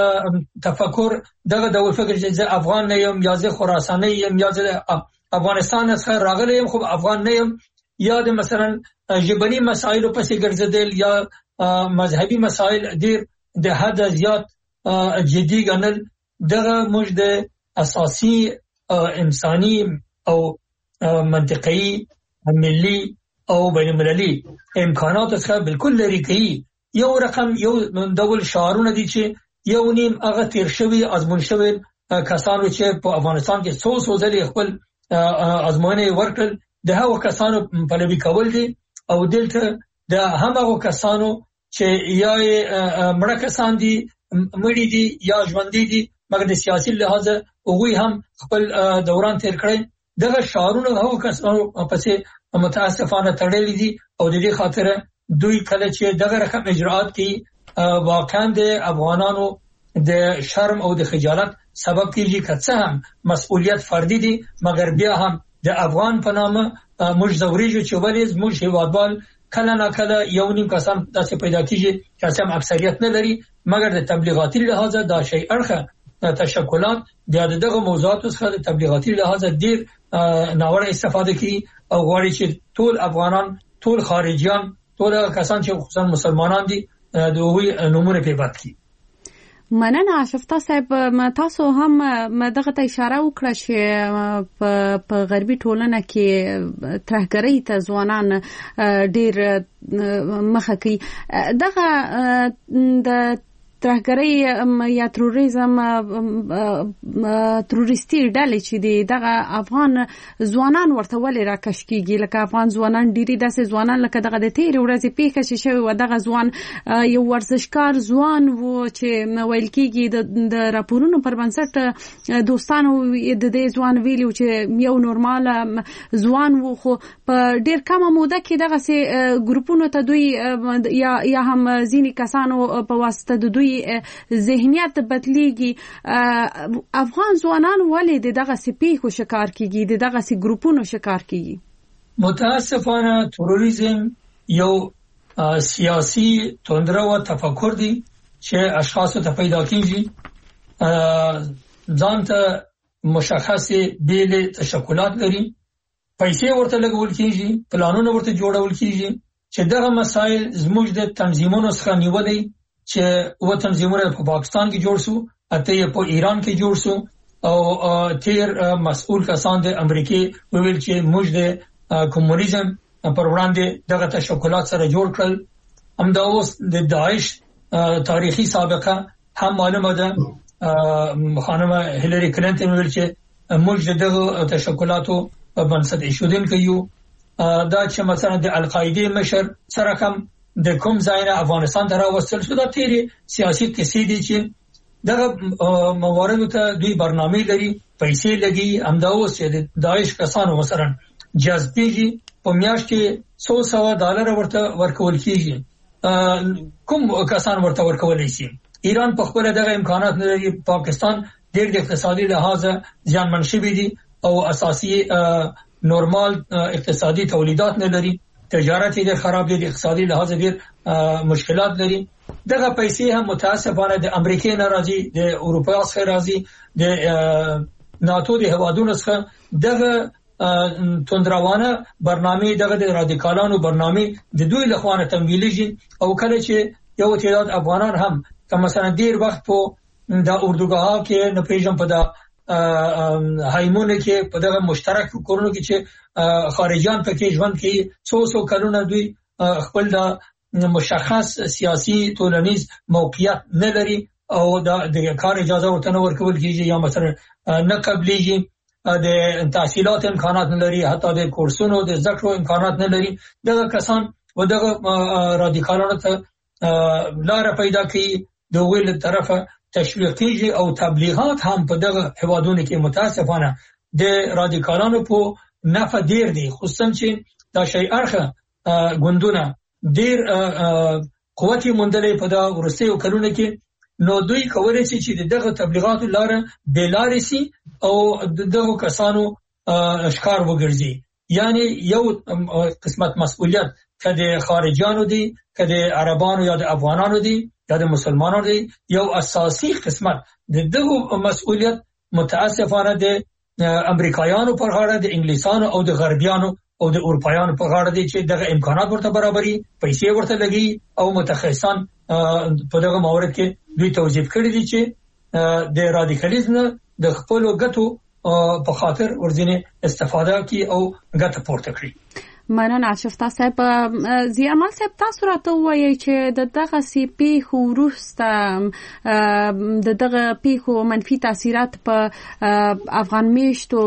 تفکر دغه ډول فکر چې زه افغان نه یم یا زه خراساني یم یا زه افغانستان څخه راغلی یم خو افغان نه یم یا د مثلا ژبني مسایلو پسې ګرځیدل یا مذهبي مسایل ډیر د حد زیات جدي ګڼل دغه موږ د اساسي انساني او منطقي ملي او بین المللي امکانات څخه بالکل لري کوي یو رقم یو ډول شعارونه دي چې یو نیم هغه تیر شوی ازمون شوی کسانو چې په افغانستان کې څو څو ځلې خپل ازموینې ورکړل د هغو کسانو پلوي کول دي او دلته د همغو کسانو چې یا مړه کسان دي مړي دي یا ژوندي دي مګر د سیاسي لحاظ هغوی هم خپل دوران تیر کړی دغه شعارونه هغو کسانو پسې متاسفانه تړلي دي او د دې خاطر دوی کله چې دغه رقم اجراءات کوي واقعا د افغانانو د شرم او د خجالت سبب کیږي که څه هم مسؤلیت فردي دي مګر بیا هم د افغان په نامه موږ زوريږو چې ولې موږ هیوادوال کله نه کله یو نیم کسان داسې پیدا کیږي چې هم اکثریت نه لري مګر د تبلیغاتي لحاظ دا شی اړخه تشکلات د دغه موضوعات څخه د تبلیغاتي لحاظ ډیر ناوړه استفاده کوي او غواړي چې ټول افغانان ټول خارجيان ټول کسان چې خصوصا مسلمانان دي د وی نمونه په بات کی مننه اشفتا صاحب تاسو هم دغه ته اشاره وکړه چې په غربي ټولنه کې ترهګرۍ ته ځوانان ډیر مخه کوي دغه د ترهګرۍ یا تروریزم تروریستي ډلې چې دي دغه افغان ځوانان ورته ولې راکش کیږي لکه افغان ځوانان ډیری داسې ځوانان لکه دغه د تیر ورځې پیښه چې شوی و دغه ځوان یو ورزشکار ځوان و چې ویل کیږي د راپورونو پر بنسټ دوستانو د دې ځوان ویلو چې یو نورمال ځوان و خو په ډیر کمه موده کې دغه سي ګروپونو ته دوی یا یا هم ځینی کسانو په واسطه د دوی ذهنیت بدلیږي افغان ځوانان ولې دغه سي پیښو شکار کیږي دغه سي ګروپونو شکار کیږي متاسفانه تروریزم یو سیاسي توندره او تفکر دی چې اشخاص ته پیدا کیږي ځانته مشخص بیل تشکلات لري پیسې ورته لګول کیږي پلانونه ورته جوړول کیږي چې دغه مسایل زموږ د تنظیمونو څخه نیولې چې و تنظیمونه په پاکستان کې جوړ شو اته په ایران کې جوړ شو او تیر مسؤل کسان د امریکای ویل چې موږ د کمونیزم پر وړاندې دغه تشکلات سره جوړ کړل همدا اوس د داعش تاریخي سابقه هم معلومه ده خانم هیلری کلینټن ویل چې موږ دغه تشکلاتو په بنسټ ایښودل کوي دا چې مثلا د القاعده مشر سره کوم د کوم ځای نه افغانستان ته راوستل شو دا تیری سیاسي کیسې دي چې دغه مواردو ته دوی برنامه لري پیسې لګي همدا اوس چې د داعش کسانو مثلا جذبېږي په میاشت کې څو سوه ډالر ورته ورکول کیږي کوم کسان ورته ورکول شي ایران په خپل دغه امکانات نه لري پاکستان ډېر د اقتصادي لحاظ ځانمن شوی دي او اساسي نورمال اقتصادي تولیدات نه لري تجارت یې خراب دي اقتصادي لحاظ ډېر مشکلات لري دغه پیسې هم متاسفانه د امریکای ناراضي د اروپا څخه راځي د ناتو د هوادونو څخه دغه توندروانه برنامه دغه د رادیکالانو برنامه د دوی له خوانه تمویلېږي او کله چې یو تعداد افغانان هم که مثلا ډیر وخت په د اردوګاه کې نه پیژم په د هایمونه کې په دغه مشترک کورونو کې چې خارجيان پکې ژوند کوي څو څو کلونه دوی خپل د مشخص سیاسي ټولنیز موقعیت نه لري او د کار اجازه ورته نه ورکول کیږي یا مثلا نه قبليږي د تحصیلات امکانات نه لري حتی د کورسونو د ذکر امکانات نه لري دغه کسان و دغه رادیکالانو ته لار پیدا کوي د ویل طرفه تشویقي او تبلیغات هم په دغه هوادونو کې متاسفانه د رادیکالانو په نفع ډیر دي، خصوصا چې دا شی ارخه ګوندونه ډیر قوتي مندلې په دا ورستیو کلونه کې، نو دوی کولای شي چې دغه تبلیغاتو لار بلاري سي او دغه کسانو اشکار وګرځي. یعنی یو قسمت مسؤلیت کده خارجیانو دي، کده عربانو یا د افغانانو دي یا د مسلمانانو دي، یو اساسي قسمت د دغه مسؤلیت متاسفانه د امریکایانو پر غاړه، د انګلیسانو او د غربیانو او د اروپایانو په غاړه دي چې دغه امکانات ورته برابري، پیسې ورته لګي او متخصصان په دغه مورد کې دوی توظیف کړی دي چې د رادیکالیزم د خپل ګټو په خاطر ورځنی استفاده کوي او ګټه پورته کړي. مننه شفتا صاحب. زیامل صاحب تاسو راته وایي چې د دغه سی پیښو وروسته د دغه پیښو منفي تاثیرات په افغان میشتو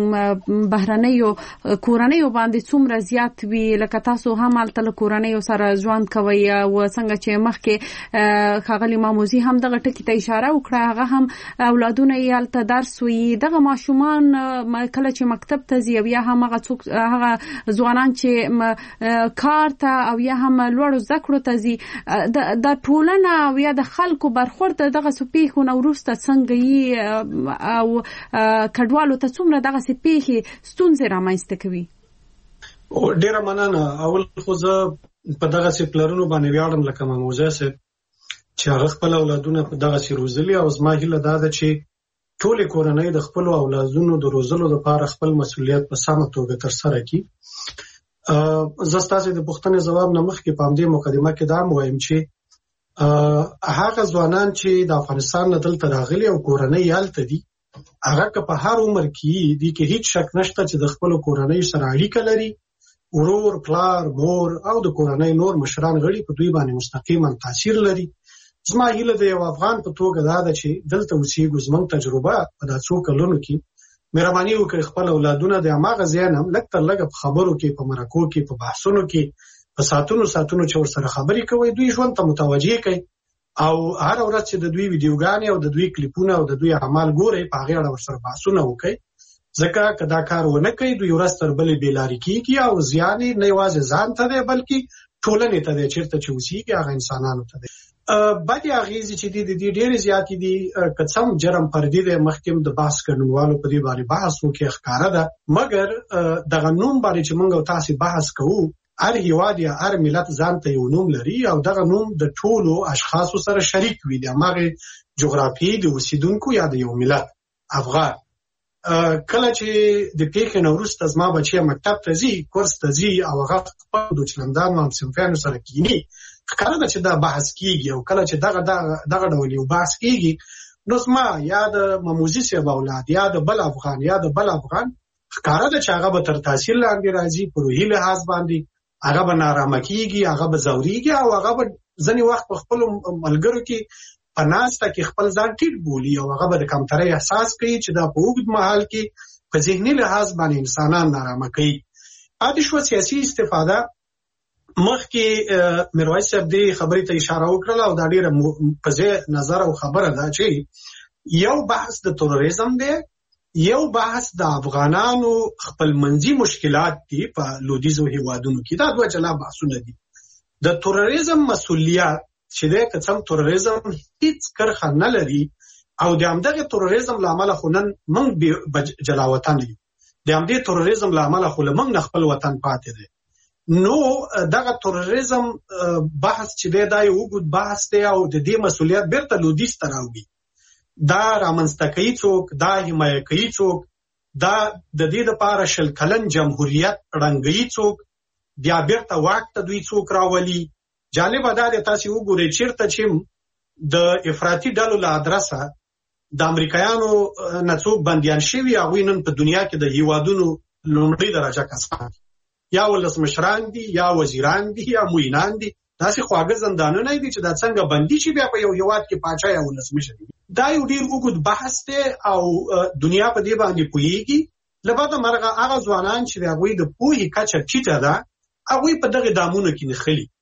بهرنیو کورنیو باندې څومره زیات وي، لکه تاسو هم هلته کورنیو سره ژوند کوي او څنګه چې مخکې ښاغلي ماموزي هم دغه ټکي ته اشاره وکړه، هغه هم اولادونه یې هلته درس وي، دغه ماشومان کله چې مکتب ته ځي او یا هم هغه څوک هغه ځوانان چې کار ته او یا هم لوړو زده کړو ته ځي، د ټولنه او یا د خلکو برخورد دغه پیښو نه وروسته څنګه یې او کډوالو ته څومره دغه پیښې ستونزې رامنځته کوي؟ ډیره مننه. اول خو زه په دغه سي پلرونو باندې ویاړم لکه ماموزه سي چې هغه خپل اولادونه په دغه سي روزلي، او زما هیله دا ده چې ټول کورنۍ د خپل اولادونو د روزلو لپاره خپل مسؤلیت په سمه توګه ترسره کړي. زه ستاسو د پوښتنې ځواب نه مخکې په همدې مقدمه کې دا وایم چې هغه ځوانان چې د افغانستان نه دلته راغلي او کورنۍ یالته دي، هغه که په هر عمر کې دي کې هیڅ شک نشته چې د خپل کورنۍ سره اړیکه لري، ورور، پلار، مور او د کورنۍ نور مشران غړي په دوی باندې مستقیما تاثیر لري. زما هیله د یو افغان په توګه دا ده چې دلته اوسېږو، زموږ تجربه په دا څو کلونو کې مهرباني وکړئ خپل اولادونه د هماغه ځای نه لږ تر لږه په خبرو کې، په مرکو کې، په بحثونو کې، په ساعتونو ساعتونو چې ورسره خبرې کوئ، دوی ژوند ته متوجه کړئ او هر ورځ چې د دوی ویډیوګانې او د دوی کلیپونه او د دوی اعمال ګورئ، په هغې اړه ورسره بحثونه وکړئ، ځکه که دا کار ونه کوي دوی ورځ تر بلې بېلارې کېږي او زیان یې نه یوازې ځان ته دی بلکې ټولنې ته دی، چېرته چې اوسېږي هغه انسانانو ته دی. بدې اغېزې چې دي د دې ډېرې زیاتې دي، که څه هم جرم فردي دی، مخکې د بحث ګډونوالو په دې باندې بحث وکړي ښکاره ده، مګر دغه نوم باندې چې موږ او تاسې بحث کوو، هر هېواد یا هر ملت ځان ته یو نوم لري او دغه نوم د ټولو اشخاصو سره شریک وي، د هماغې جغرافیې د اوسېدونکو یا د یو ملت افغان. کله چې د پیښې نه وروسته زما بچی مکتب ته ځي، کورس ته ځي او هغه خپل دوچلندانو او همصنفیانو سره کښېني، ښکاره ده چې دا بحث کېږي، او کله چې دغه دغه ډول یو بحث کېږي نو زما یا د ماموزي صاحب اولاد یا د بل افغان یا د بل افغان ښکاره ده چې هغه به تر تاثیر لاندې راځي، په روحي لحاظ باندې هغه به نارامه کېږي، هغه به ځورېږي او هغه به ځینې وخت په خپلو ملګرو کې په ناسته کې خپل ځان ټیټ بولي او هغه به د کمترۍ احساس کوي چې دا په اوږد مهال کې په ذهني لحاظ باندې انسانان نارامه کوي. پاتې شوه سیاسي استفاده. مخکې میرویس صاحب دې خبرې ته اشاره وکړله او دا ډېره په ځای نظر او خبره ده چې یو بحث د تروریزم دی، یو بحث د افغانانو خپلمنځي مشکلات دي په لویدیځو هېوادونو کې. دا دوه جلا بحثونه دي. د تروریزم مسؤلیت چې دی که څه هم تروریزم هیڅ کرښه نه لري او د همدغه تروریزم له امله خو نن موږ جلا وطن یو، د همدې تروریزم له امله خو له موږ نه خپل وطن پاتې دی. نو دغه تروریزم بحث چې دی دا یو اوږد بحث دی او د دې مسؤلیت بیرته لویدیځ ته راوړي. دا رامنځته کوي څوک، دا حمایه کوي څوک، دا د دې دپاره شل کلن جمهوریت ړنګوي څوک، بیا بیرته واک ته دوی څوک راولي. جالبه دا دی تاسې وګورئ چېرته چې د افراطي ډلو له ادرسه د امریکایانو نه څوک بندیان شوي، هغوی نن په دنیا کې د هېوادونو لومړۍ درجه کسان یا ولسمشران دي یا وزیران دي یا معینان دي. داسې خواږه زندانونه دي چې دا څنګه بندي چې بیا په یو هېواد کې پاچا یا ولسمشر دي. دا یو ډېر اوږد بحث دی او دنیا په دې باندې پوهېږي. له بده مرغه هغه ځوانان چې د هغوی د پوهې کچه ټیټه ده، هغوی په دغې دامونو کې نښلي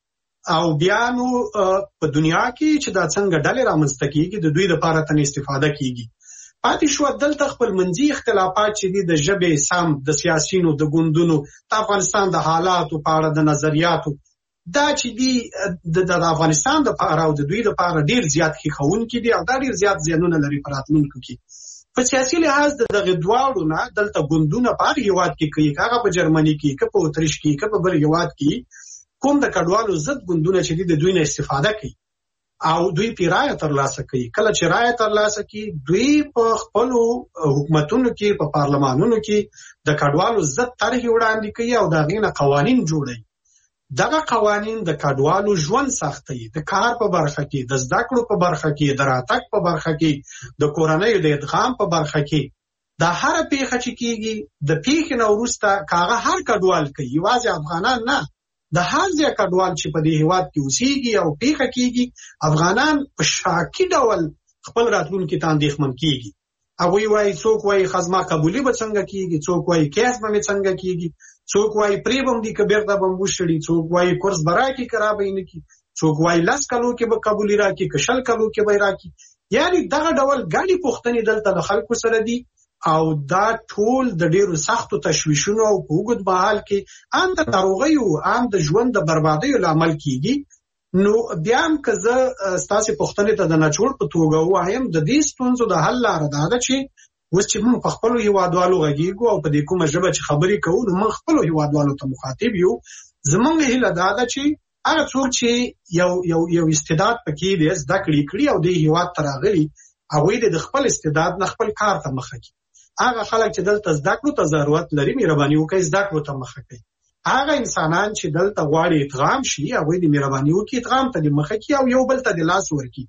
او بیا نو په دنیا کې چې دا څنګه ډلې رامنځته کیږي د دوی لپاره تن استفاده کیږي. پاتې شو دلته خپل منځي اختلافات چې دي د ژبې سم د سیاسيونو د ګوندونو د افغانستان د حالاتو په اړه د نظریاتو دا چې دي د افغانستان د لپاره او د دوی لپاره ډیر زیات ښکونکي دي او دا ډیر زیات زیانونه لري په راتلونکو کې. په سیاسي لحاظ د دغه دواړو نه دلته ګوندونه په هر هیواد کې کوي، هغه په جرمني کې که په اتریش کې که په بل هیواد کې کوم د کډوالو ضد ګوندونه چې دي د دوی نه استفاده کوي او دوی پی رایه ترلاسه کوي. کله چې رایه ترلاسه کوي دوی په خپلو حکومتونو کې په پارلمانونو کې د کډوالو ضد طرحې وړاندې کوي او د هغې نه قوانین جوړوي. دغه قوانین د کډوالو ژوند سختوي، د کار په برخه کې، د زده کړو په برخه کې، د راتګ په برخه کې، د کورنیو د ادغام په برخه کې. دا هر پیښه چې کیږي د پیښې نه وروسته کاغه هر کډوال کوي، یوازې افغانان نه، د هر ځای کډوال چې په دې هیواد کې اوسېږي او پیښه کیږي افغانان په شاکي ډول خپل راتلونکي ته اندېښمن کیږي. هغوی وایي څوک وایي خزما قبولي به څنګه کیږي، څوک وایي کیس به مې څنګه کیږي، څوک وایي پرې به مدي که بیرته به م وشړي، څوک وایي کورس به راکړي که را به یې نه کړي، څوک وایي لس کلو کې به قبولي راکړي که شل کلو کې به یې راکړي. یعنې دغه ډول ګډې پوښتنې دلته د خلکو سره دي او دا ټول د ډیرو سختو تشویشونو او په اوږد مهال کې ان د ناروغیو ان د ژوند د بربادیو لامل کیږي. نو بیا هم که زه ستاسې پوښتنې ته د نچوړ په توګه ووایم د دې ستونزو د حل لاره دا ده چې اوس چې موږ په خپلو هیوادوالو غږیږو او په دې کومه ژبه چې خبرې کوو نو موږ خپلو هیوادوالو ته مخاطب یو. زموږ هیله دا ده چې هغه څوک چې یو یو یو استعداد پکې دی زده کړې کړي او دې هیواد ته راغلي هغوی د خپل استعداد نه خپل کار ته مخه کړي. هغه خلک چې دلته زده کړو ته ضرورت لري مهرباني وکړئ زده کړو ته مخه کړئ. هغه انسانان چې دلته غواړي ادغام شي هغوی د مهرباني وکړي ادغام ته د مخه کړي او یو بل ته د لاس ورکړي.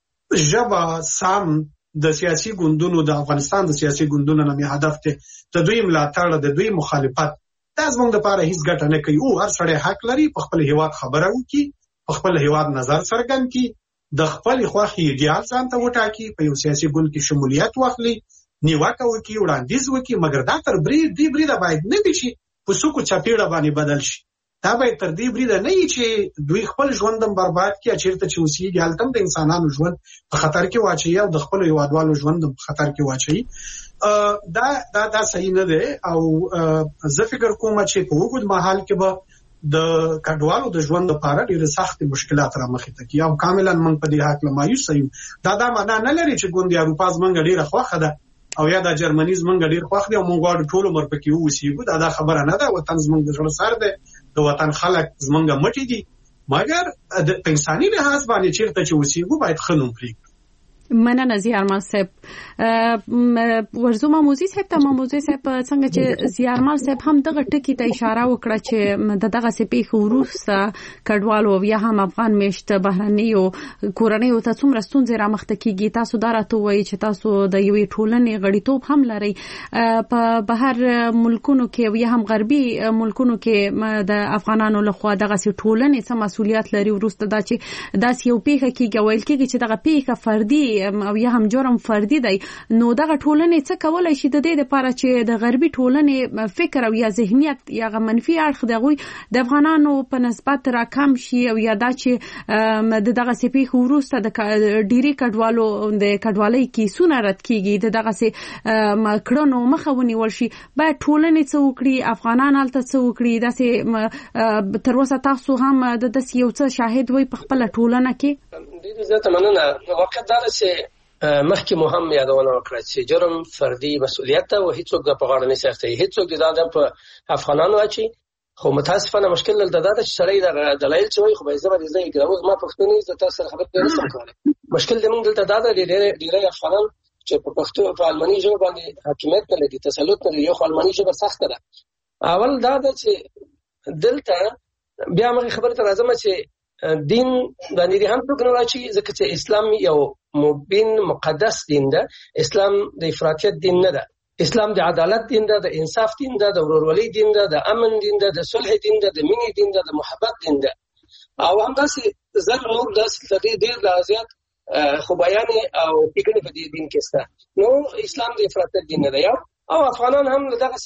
ژبه سم د سیاسي ګوندونو د افغانستان د سیاسي ګوندونو نه مې هدف دی د دوی ملاتړ د دوی مخالفت دا زموږ دپاره هیڅ ګټه نه کوي. او هر سړی حق لري په خپل هیواد خبره وکړي، په خپل هیواد نظر څرګند کړي، د خپل خوښې ایډیال ځان ته وټاکي، په یو سیاسي ګوند کې شمولیت واخلي، نیوکه وکړي، وړاندیز وکړي. مګر دا تر برید دې بریده باید نه وي چې په څوکو چپېړه باندې بدل شي. دا باید تر دې بریده نه وي چې دوی خپل ژوند هم برباد کړي، چېرته چې اوسېږي هلته هم د انسانانو ژوند په خطر کې واچوي او د خپلو هیوادوالو ژوند هم په خطر کې واچوي. دا دا دا صحیح نه دی او زه فکر کوم چې په اوږد مهال کې به د کډوالو د ژوند لپاره ډېرې سختې مشکلات رامخې ته کړي او کاملا موږ په دې هکله مایوسه یو. دا دا معنا نه لري چې ګوند اروپا زموږ ډېره خوښه ده او یا د جرمني زموږ ډېر خوښ دی او موږ غواړو ټول عمر پکې واوسېږو. دا دا خبره نه ده. وطن زموږ د زړه سر دی، د وطن خلک زموږ مټې دي، مګر په انساني لحاظ باندې چېرته چې اوسېږو باید ښه نوم پرېږدو. مننه زیارمل صاحب. ورزو ماموزي صاحب ته ماموزي صاحب څنګه چې زیارمل صاحب هم دغه ټکی ته اشاره وکړه چې د دغه سپېخ وروسته کډوالو یا هم افغان میشت بهرنیو کورنیو ته څومره ستونزې رامخته کیږي. تاسو دا راته وایي چې تاسو د یوې ټولنې غړیتوب هم لرئ په بهر ملکونو کې یا هم غربي ملکونو کې د افغانانو لخوا دغه ټولنې څه مسؤلیت لري وروسته دا چې داسې یو پیښه کیږي ویل کیږي چې دغه پیښه فردي او یا هم جرم فردي دی. نو دغه ټولنې څه کولای شي د دې لپاره چې د غربي ټولنې فکر او یا ذهنیت یا منفي اړخ دغه د افغانانو په نسبت راکم شي او یا دا چې دغه سپېخ وروسته د ډیری کډوالو د کډوالۍ کیسونه رد کیږي د دغه سي کړنو مخه ونیول شي. باید ټولنې څه وکړي، افغانان هلته څه وکړي. داسې تر اوسه تاسو هم د داسې یو څه شاهد وئ په خپله ټولنه کې؟ ډېره زیاته مننه. واقعیت دا ده چې مخکې مو هم یادونه وکړه چې جرم فردي مسؤلیت ده او هیڅوک د په غاړه نه شي اخیستی، هیڅوک د دا په افغانانو اچي. خو متاسفانه مشکل دلته دا ده چې سړی د دلایل چې وایي خو به یې زه به دې ځای کړم. اوس ما پښتو نه زه تاسو سره خبرې نه شم کولی. مشکل زموږ دلته دا ده ډېری افغانان چې په پښتو په الماني ژبه باندې حاکمیت نه لري، تسلط نه لري. یو خو الماني ژبه سخته ده. اول دا ده چې دلته بیا همغې خبرې ته راځم چې دین باندې دې هم څوک نه راچي، ځکه چې اسلام یو مبین مقدس دین ده. اسلام د افراطیت دین نه ده. اسلام د عدالت دین ده، د انصاف دین ده، د ورورولۍ دین ده، د امن دین ده، د صلح دین ده، د مینې دین ده، د محبت دین ده. او همداسې زر نور داسې لدې ډېر لا زیات خوبیانې او ټیکنې په دې دین کې شته. نو اسلام د افراطیت دین نه ده. او افغانان هم دغسې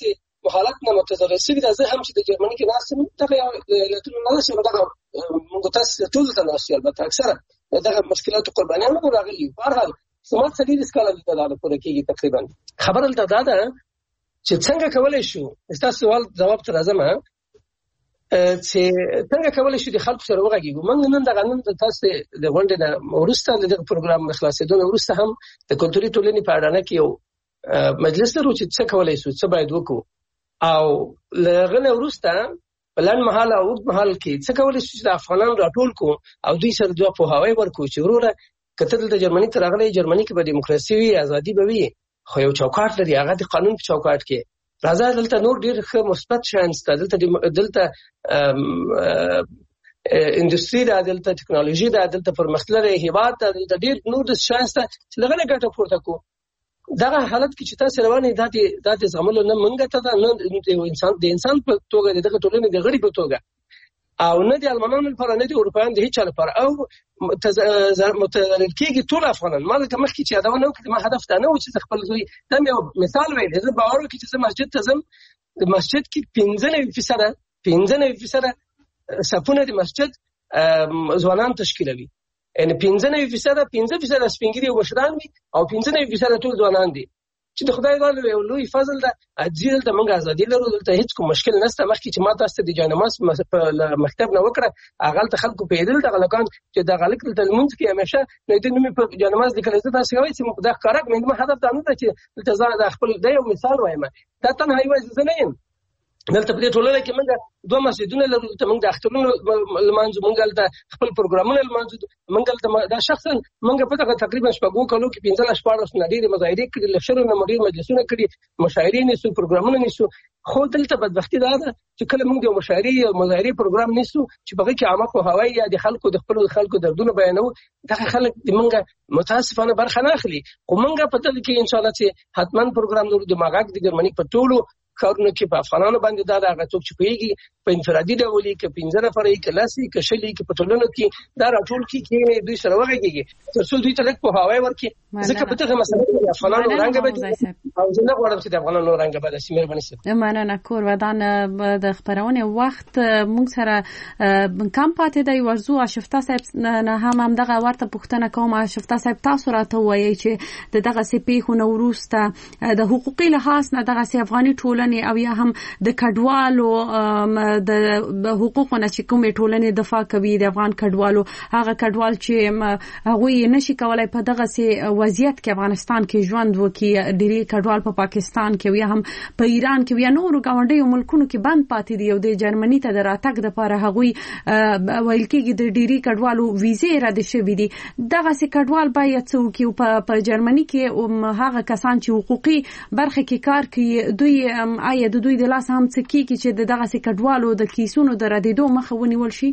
حالت نه متضرر شي د زه هم چې د جرمني کې ناسم دغه له ټول نه شي دغه موږ تاسو ټول ته ناشي البته اکثره دغه مشکلات قربانیان مو راغلي په هر حال سمات سړي د سکاله د تعالی پوره کیږي تقریبا خبره ده دا چې څنګه کولای شو تاسو سوال جواب تر راځم چې څنګه کولای شو د خلکو سره وغږیږو موږ نن دغه نن تاسو د غونډې د ورسته د پروګرام خلاصېدو ورسته هم د کلتوري ټولنې په اړه کې یو مجلس لرو چې څه کولای شو څه باید وکړو او لغنه ورسته بلن محل او وګ محل کې څه کولای شو چې د افغانان راټول کو او دوی سره دوه په هواي ورکو چې وروره کته د جرمني تر هغه جرمني کې به دیموکراسي وي ازادي به وي خو یو چوکاټ لري هغه د قانون په چوکاټ کې راځه دلته نور ډیر ښه مثبت شیان شته دلته دلته انډستری دا دلته ټکنالوژي دا دلته پرمختللي هیواد دا دلته ډیر نور د شیان شته چې لغنه ګټه پورته کو دغه حالت کې چې تاسو روانې د د زغملو نه منګه ته نه انسان د انسان په توګه دغه ټولنې د غړي په توګه او نه د المانانو لپاره نه د اروپایان د هیڅ لپاره او متضرر کېږي ټول افغانان مال کوم مخکې چې دا نه وکړي ما هدف ته نه و چې خپل زوی دا یو مثال ویل زه باور وکړم چې مسجد ته ځم د مسجد کې پنځه فیصد پنځه فیصد صفونه د مسجد ځوانان تشکیلوي ان پنځه فیصد پنځه فیصد سپینګری او مشران وي او پنځه فیصد ټول ځوانان دي چې د خدای والو یو لوی فضل ده اجازه ته موږ ازادي لرو دلته هیڅ کوم مشکل نشته مخکې چې ما تاسو د جانماز مکتب نه وکړه هغه ته خلکو پیدل د غلکان چې د غلک د المنځ کې همیشه نه د نومي په جانماز لیکل زه تاسو کوي چې د کارک مې ما هدف دا نه چې التزام د خپل د یو مثال وایم دا تنها یو ځای نه یم دلته په ټولنه کې موږ دوه مسجدونه لرو ته موږ د اخترونو لمانځو موږ د خپل پروګرامونه لمانځو موږ دا شخصا موږ په دغه تقریبا شپږو کلو کې پنځه شپږ نړۍ مظاهرې کړي لښرونه مډیر مجلسونه کړي مشاعرې نسو پروګرامونه نسو خو دلته بدبختی دا ده چې کله موږ د مشاعرې او مظاهرې پروګرام نسو چې بغي کې عامه په هوای یا د خلکو د خپل خلکو دردونه بیانو دغه خلک د موږ متاسفانه برخه نه اخلي خو موږ په دې کې ان شاء الله چې حتمان پروګرام نور د ماغاک د جرمني په ټولو کارونه کې په افغانانو باندې دا هغه څوک چې پیږي په انفرادي ډول کې پنځه نفر کې کلاسي کې شلي کې په ټولنو کې دا راټول کې کې دوی سره وغږیږي تر څو دوی ته لږ په هواي ورکي ځکه په دغه مسله کې افغانانو رنګ به او زه نه غواړم چې د افغانانو رنګ به د سیمه باندې شي مننه کور ودان د خبرونه وخت موږ سره کم پاتې دی ورزو اشفتا صاحب نه هم هم دغه ورته پوښتنه کوم اشفتا صاحب تاسو راته وایي چې دغه سپی خو نو وروسته د حقوقي لحاظ نه دغه سي افغاني ټولنه او یا هم د کډوالو د حقوقو نه چې کومې ټولنې دفاع کوي د افغان کډوالو هغه کډوال چې هغه نشي کولای په دغه سي وضعیت کې افغانستان کې ژوند وکړي ډېری کډوال په پاکستان کې یا هم په ایران کې یا نورو ګاونډیو ملکونو کې بند پاتې دي او د جرمني ته د راتګ لپاره هغه ویل کېږي د ډېری کډوالو ویزې رد شوې دي دغه سي کډوال باید څوک په جرمني کې هغه کسان چې حقوقي برخه کې کار کوي دوی آیا د دوی د لاس هم څه کیږي چې دغه سي کډوالو د کیسونو د ردیدو مخه ونیول شي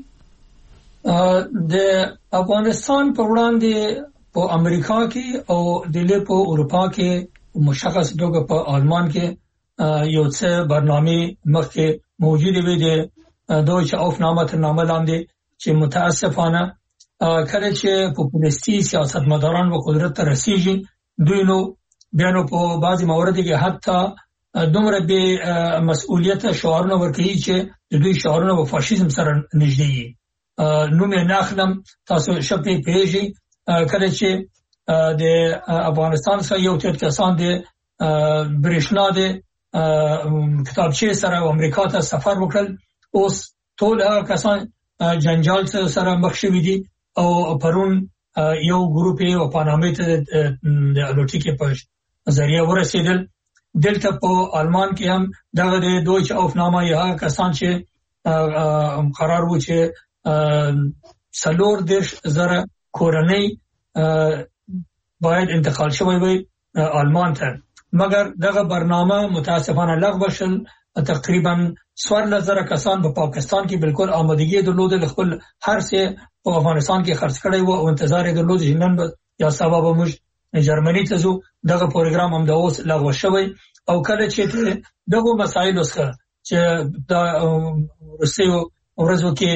د افغانستان په وړاندې په امریکا کې او د له په اروپا کې مشخص ډول په آلمان کې یو څه برنامه مخکې موجوده وي د دوی افنامه تر نامه لاندې چې متاسفانه کله چې پوپولیستي سیاستمداران و قدرت ته رسیږي دوی نو بیا نو په بعضي مواردو کې حتی دومره به مسؤلیت شعارونه ورکړي چې د دوی شعارونه په فاشیزم سره نږدې دي نو مې ناخلم تاسو شپې پیژي کله چې د افغانستان سره یو تر کسان د برېښنا د کتابچې سره امریکا ته سفر وکړل اوس ټول هغه کسان جنجال سره مخ شوي دي او پرون یو ګروپ یې په پانامې ته د الوتکې په ذریعہ ورسېدل دلته په آلمان کې هم دغه د دویچ افنامه یا کسان چې قرار وو چې سلور دیش زره کورنۍ باید انتقال شوی وي آلمان ته مګر دغه برنامه متاسفانه لغوه شل تقریبا څوار لزره کسان په پا پاکستان کې بالکل آمادګي درلوده خپل هر څه په افغانستان کې خرڅ کړي وو او انتظار یې درلود چې نن یا سبب موږ جرمني ته زو دغه پروګرام هم د اوس لغوه شوی او کله چې دغه مسایل وسخه چې د روسیو ورځو کې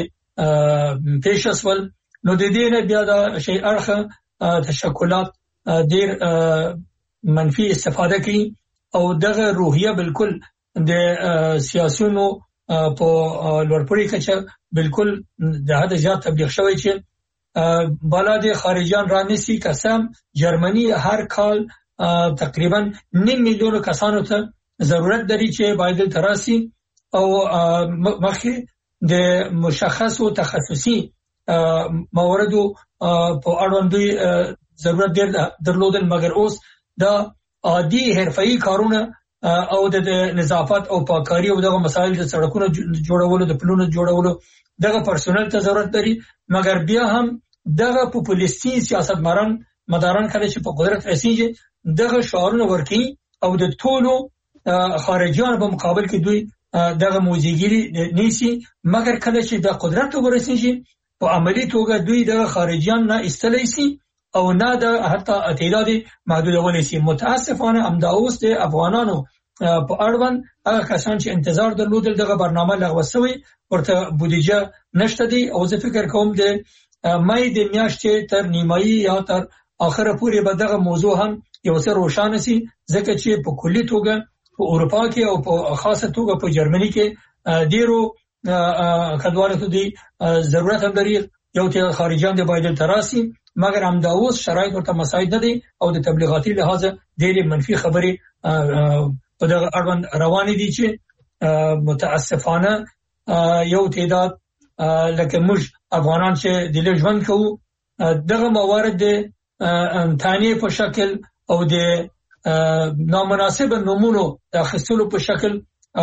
پېښول نو د دې نه بیا د شی ارخه تشکلات ډیر منفي استفاده کوي او دغه روحیه بالکل د سیاسيونو په لوړپوړي کچه بالکل د حد زیات تبلیغ شوی چې بالا د خارجيان رانیسي قسم جرمني هر کال تقریبا نیم میلیون کسانو ته ضرورت لري چې باید تراسي او مخکې د مشخصو تخصصي مواردو په اړوند دوی ضرورت ډیر درلودل، مګر اوس د عادي حرفي کارونه او د نظافت او پاککاری او دغه مسایل د سړکونو جوړولو د پلونو جوړولو دغه پرسونل ته ضرورت لري، مګر بیا هم دغه پاپولیستي سیاستمداران مداران کله چې په قدرت رسیږي دغه شعارونه ورکي او د ټولو خارجيانو په مقابل کې دوی دغه موزیګری نیسي، مګر کله چې د قدرت ورسیږي په عملی توګه دوی دغه خارجيان نه استلای سي او نه د حتی تعداد محدودول سي. متاسفانه امداوس د افغانانو په اړوند هغه کسان چې انتظار درلودل دغه برنامه لغوه شوی ورته بودیجه نشته دي او زه فکر کوم د مې د میاشتې تر نیمایي یا تر اخره پورې به دغه موضوع هم یو څه روښانه سي، ځکه چې په کلی توګه په اروپا کې او په خاصه توګه په جرمني کې ډیرو کډوالو ته دي ضرورت هم لري یو ته خارجيان د باید تراسي، مګر همداوس شرایط ورته مساعد نه دي او د تبلیغاتي لحاظ ډېرې منفي خبرې په دغه اړوند روانې دي چې متاسفانه یو تعداد لکه موږ افغانان چې د ژوند کوو دغه موارد د تانیه په شکل او د نامناسب نمونو د اخیستلو په شکل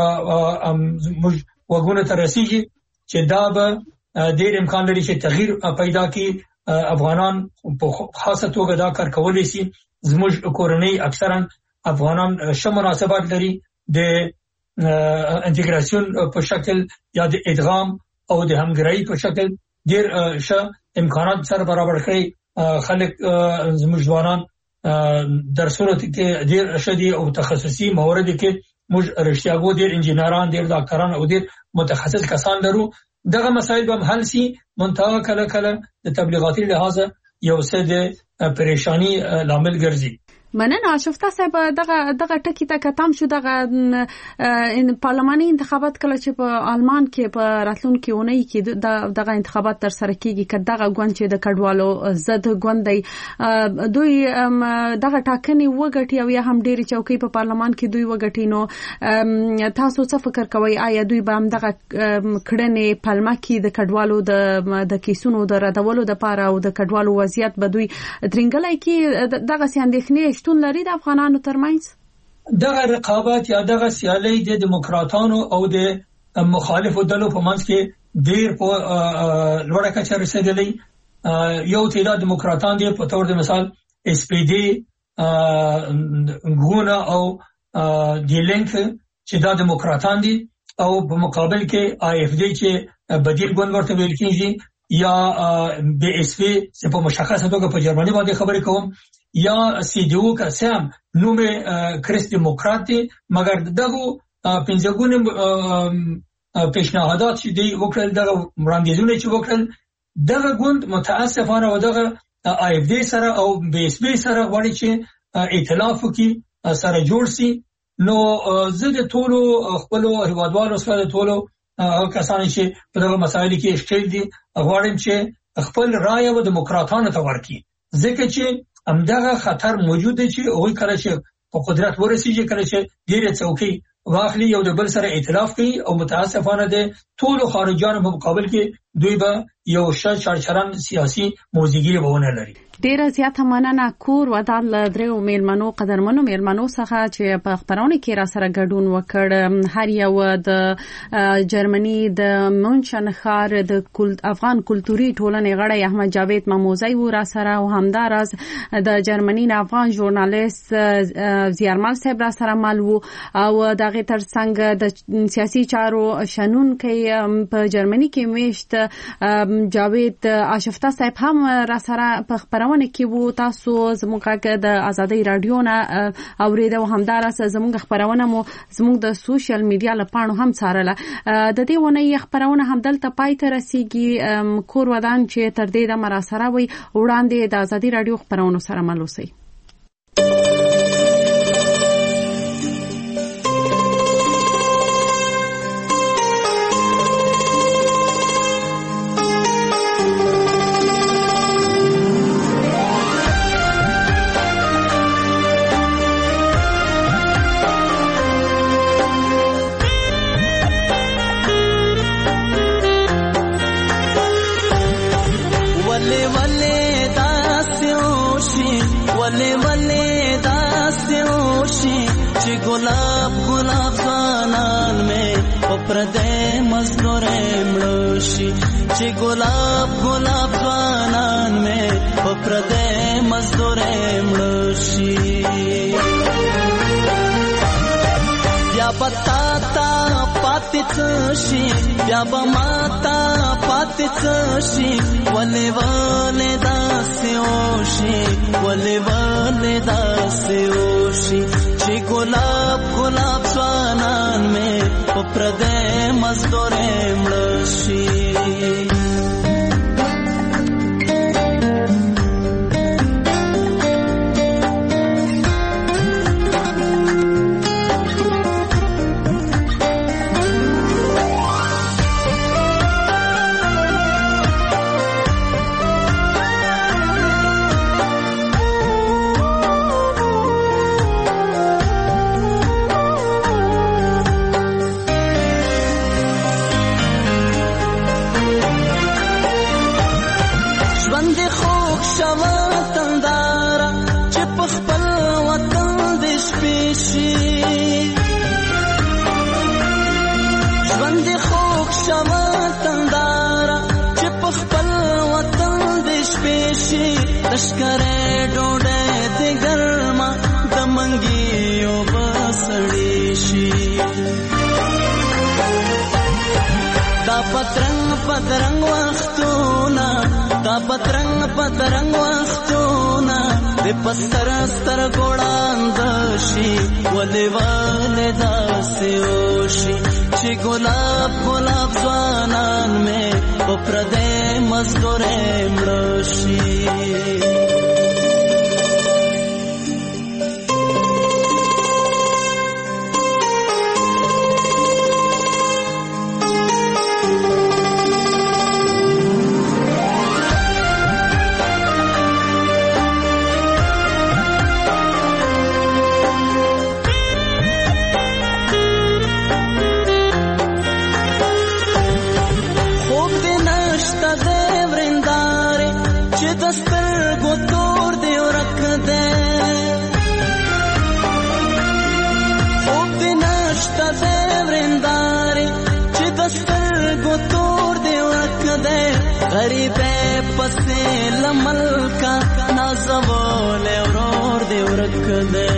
موږ وګونه ته رسیږي چې دا به ډېر امکان لري چې تغییر پیدا کړي. افغانان په خاصه توګه دا کار کولی شي. زموږ کورنۍ اکثرا افغانان ښه مناسبات لري د انټیګراسیون په شکل یا د ادغام او د همګرایي په شکل ډېر ښه امکانات سره برابر کړي. خلک زموږ ځوانان درسونه کې ډېر ښه دي او تخصصي موارد کې موږ رښتیاګو ډېر انجینران ډېر ډاکټران او ډېر متخصص کسان لرو. دغه مسایل به حل سي، منتها کله کله د تبلیغاتي لحاظ یو څه د پریشانی لامل ګرځي. مننه آشفته صاحب. دغه دغه ټکی ته کتم شو دغه پارلماني انتخابات کله چې په آلمان کې په راتلونکي اونۍ کې دغه انتخابات تر سره کیږي که دغه ګوند چې د کډوالو ضد ګوند دی دوی دغه ټاکنې وګټي او یا هم ډېری چوکۍ په پارلمان کې دوی وګټي، نو تاسو څه فکر کوئ آیا دوی به هم دغه کړنې پلمه کې د کډوالو د د کیسونو د ردولو لپاره او د کډوالو وضعیت به دوی ترنګلای کې دغه سیاندېښنې شتون لري د افغانانو ترمنځ؟ دغه رقابت یا دغه سیالي د دیموکراتانو او د مخالفو ډلو په منځ کې ډیر په لوړه کچه رسیدلی. یو تعداد دیموکراتان دي په تور د مثال اس پی ډي ګونه او دی لینک چې دا دیموکراتان دي او په مقابل کې آی اف ډي چې بدیل ګوند ورته ویل کیږي یا بی اس پی چې په مشخصه توګه په جرمني باندې خبرې کوم یا سی ډي او کسام نومه کریس دیموکرات دي، مګر دغه پنځګونه پیشنهادات چې دی وکړل دغه وړاندیزونه چې وکړل دغه ګوند متاسفانه و دغه آی اف ډي سره او بی اس پی سره غواړي چې ائتلاف وکړي سره جوړ شي. نو زه د ټولو خپل هیوادوالو سره د ټولو کسان چې په دغه مسایلو کې اشتغال دي غواړم چې خپل رائے و دیموکراتانو ته ورکړي، ځکه چې همدغه خطر موجود دی چې هغوی کله چې په قدرت ورسیږي کله چې ډېرې څوکۍ واخلي یو د بل سره ائتلاف کوي او متاسفانه د ټولو خارجيانو په مقابل کې دوی به یو ښه چارچران سیاسي موزیګي ونه لري. ډیره زیاته مننه کور ودان له درو میلمنو قدرمنو میلمنو څخه چې په خبرونه کې را سره ګډون وکړ. هر یو د جرمني د مونشن ښار د افغان کلتوري ټولنې غړی احمد جاوید مموزی و را سره او همداراز د جرمني د افغان ژورنالیست زیارمل صاحب را سره مل وو او دغه ترڅنګ د سیاسي چارو شنون کې په جرمني کې میشت جاوید آشفته صاحب هم را سره په خبرونه کې وو. تاسو زموږ د آزادۍ رادیو نه اوریدو همداراز زموږ خبرونه مو زموږ د سوشل میډیا لپاره هم څارله. د دې ونې خبرونه هم دلته پای ته رسیږي. کور ودان چې تر دې د مراسره وي وړاندې د آزادۍ رادیو خبرونو سره ملوسي. ولې ولې داسې وشي چې ګلاب ګلاب ځوانان مې په پردې مزدورې مړه شي چې ګلاب ګلاب ځوانان مې په پردې مزدورې مړه شي بیا پتا تا پاتې څه شي بیا به ماتا پاتې څه شي ولې ولې داسې وشي ولې ولې داسې وشي چې ګلاب ګلاب ځوانان مې په پردې مزدورې مړه شي لشکره ډوډۍ د ګرما د منګیو بسړې شي دا پترنګ پترنګ وختونه دا پترنګ پترنګ وختونه د پستر ستر ګوړاند شي ولې ولې داسې وشي چې ګلاب ګلاب ځوانان مې په پردې مزدورې مړه شي غریبه پسې لملکا نازول اورور دی ورک دے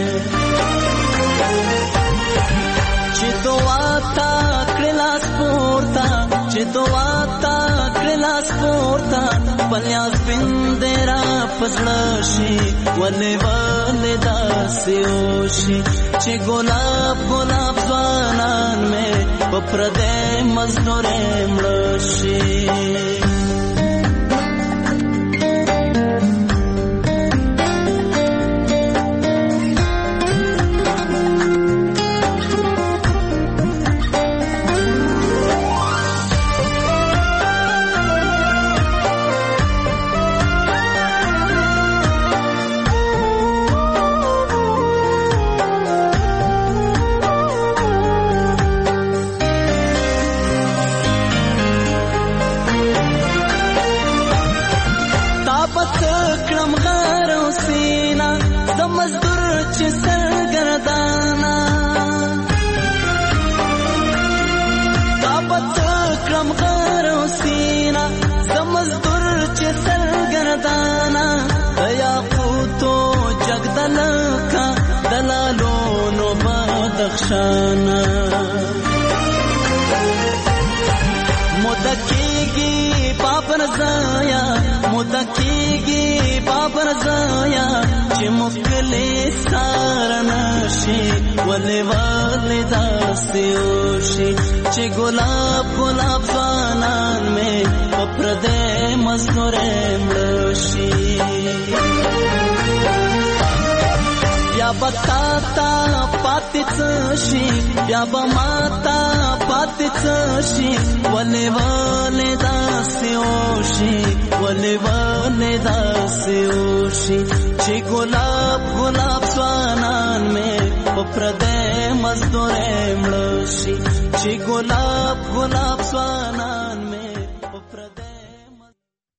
چې دعا تا کلاس پورتا چې دعا تا کلاس پورتا پلیاس بندرا پزړشي ولې ولې داسې وشي چې ګلاب ګلاب ځوانان مې په پردې مزدورې مړه شي شانا مدکیگی بابر زایا مدکیگی بابر زایا چې مخکلی سارنشي ولې ولې داسې وشي چې ګلاب ګلاب ځوانان مې په پردې مزدورې مړه شي بیا بتا تا پاتې څه شي بیا به ماتا پاتې څه شي ولې ولې داسې وشي ولې ولې داسې وشي چې ګلاب ګلاب ځوانان مې په پردې مزدورې مړه شي چې ګلاب ګلاب ځوانان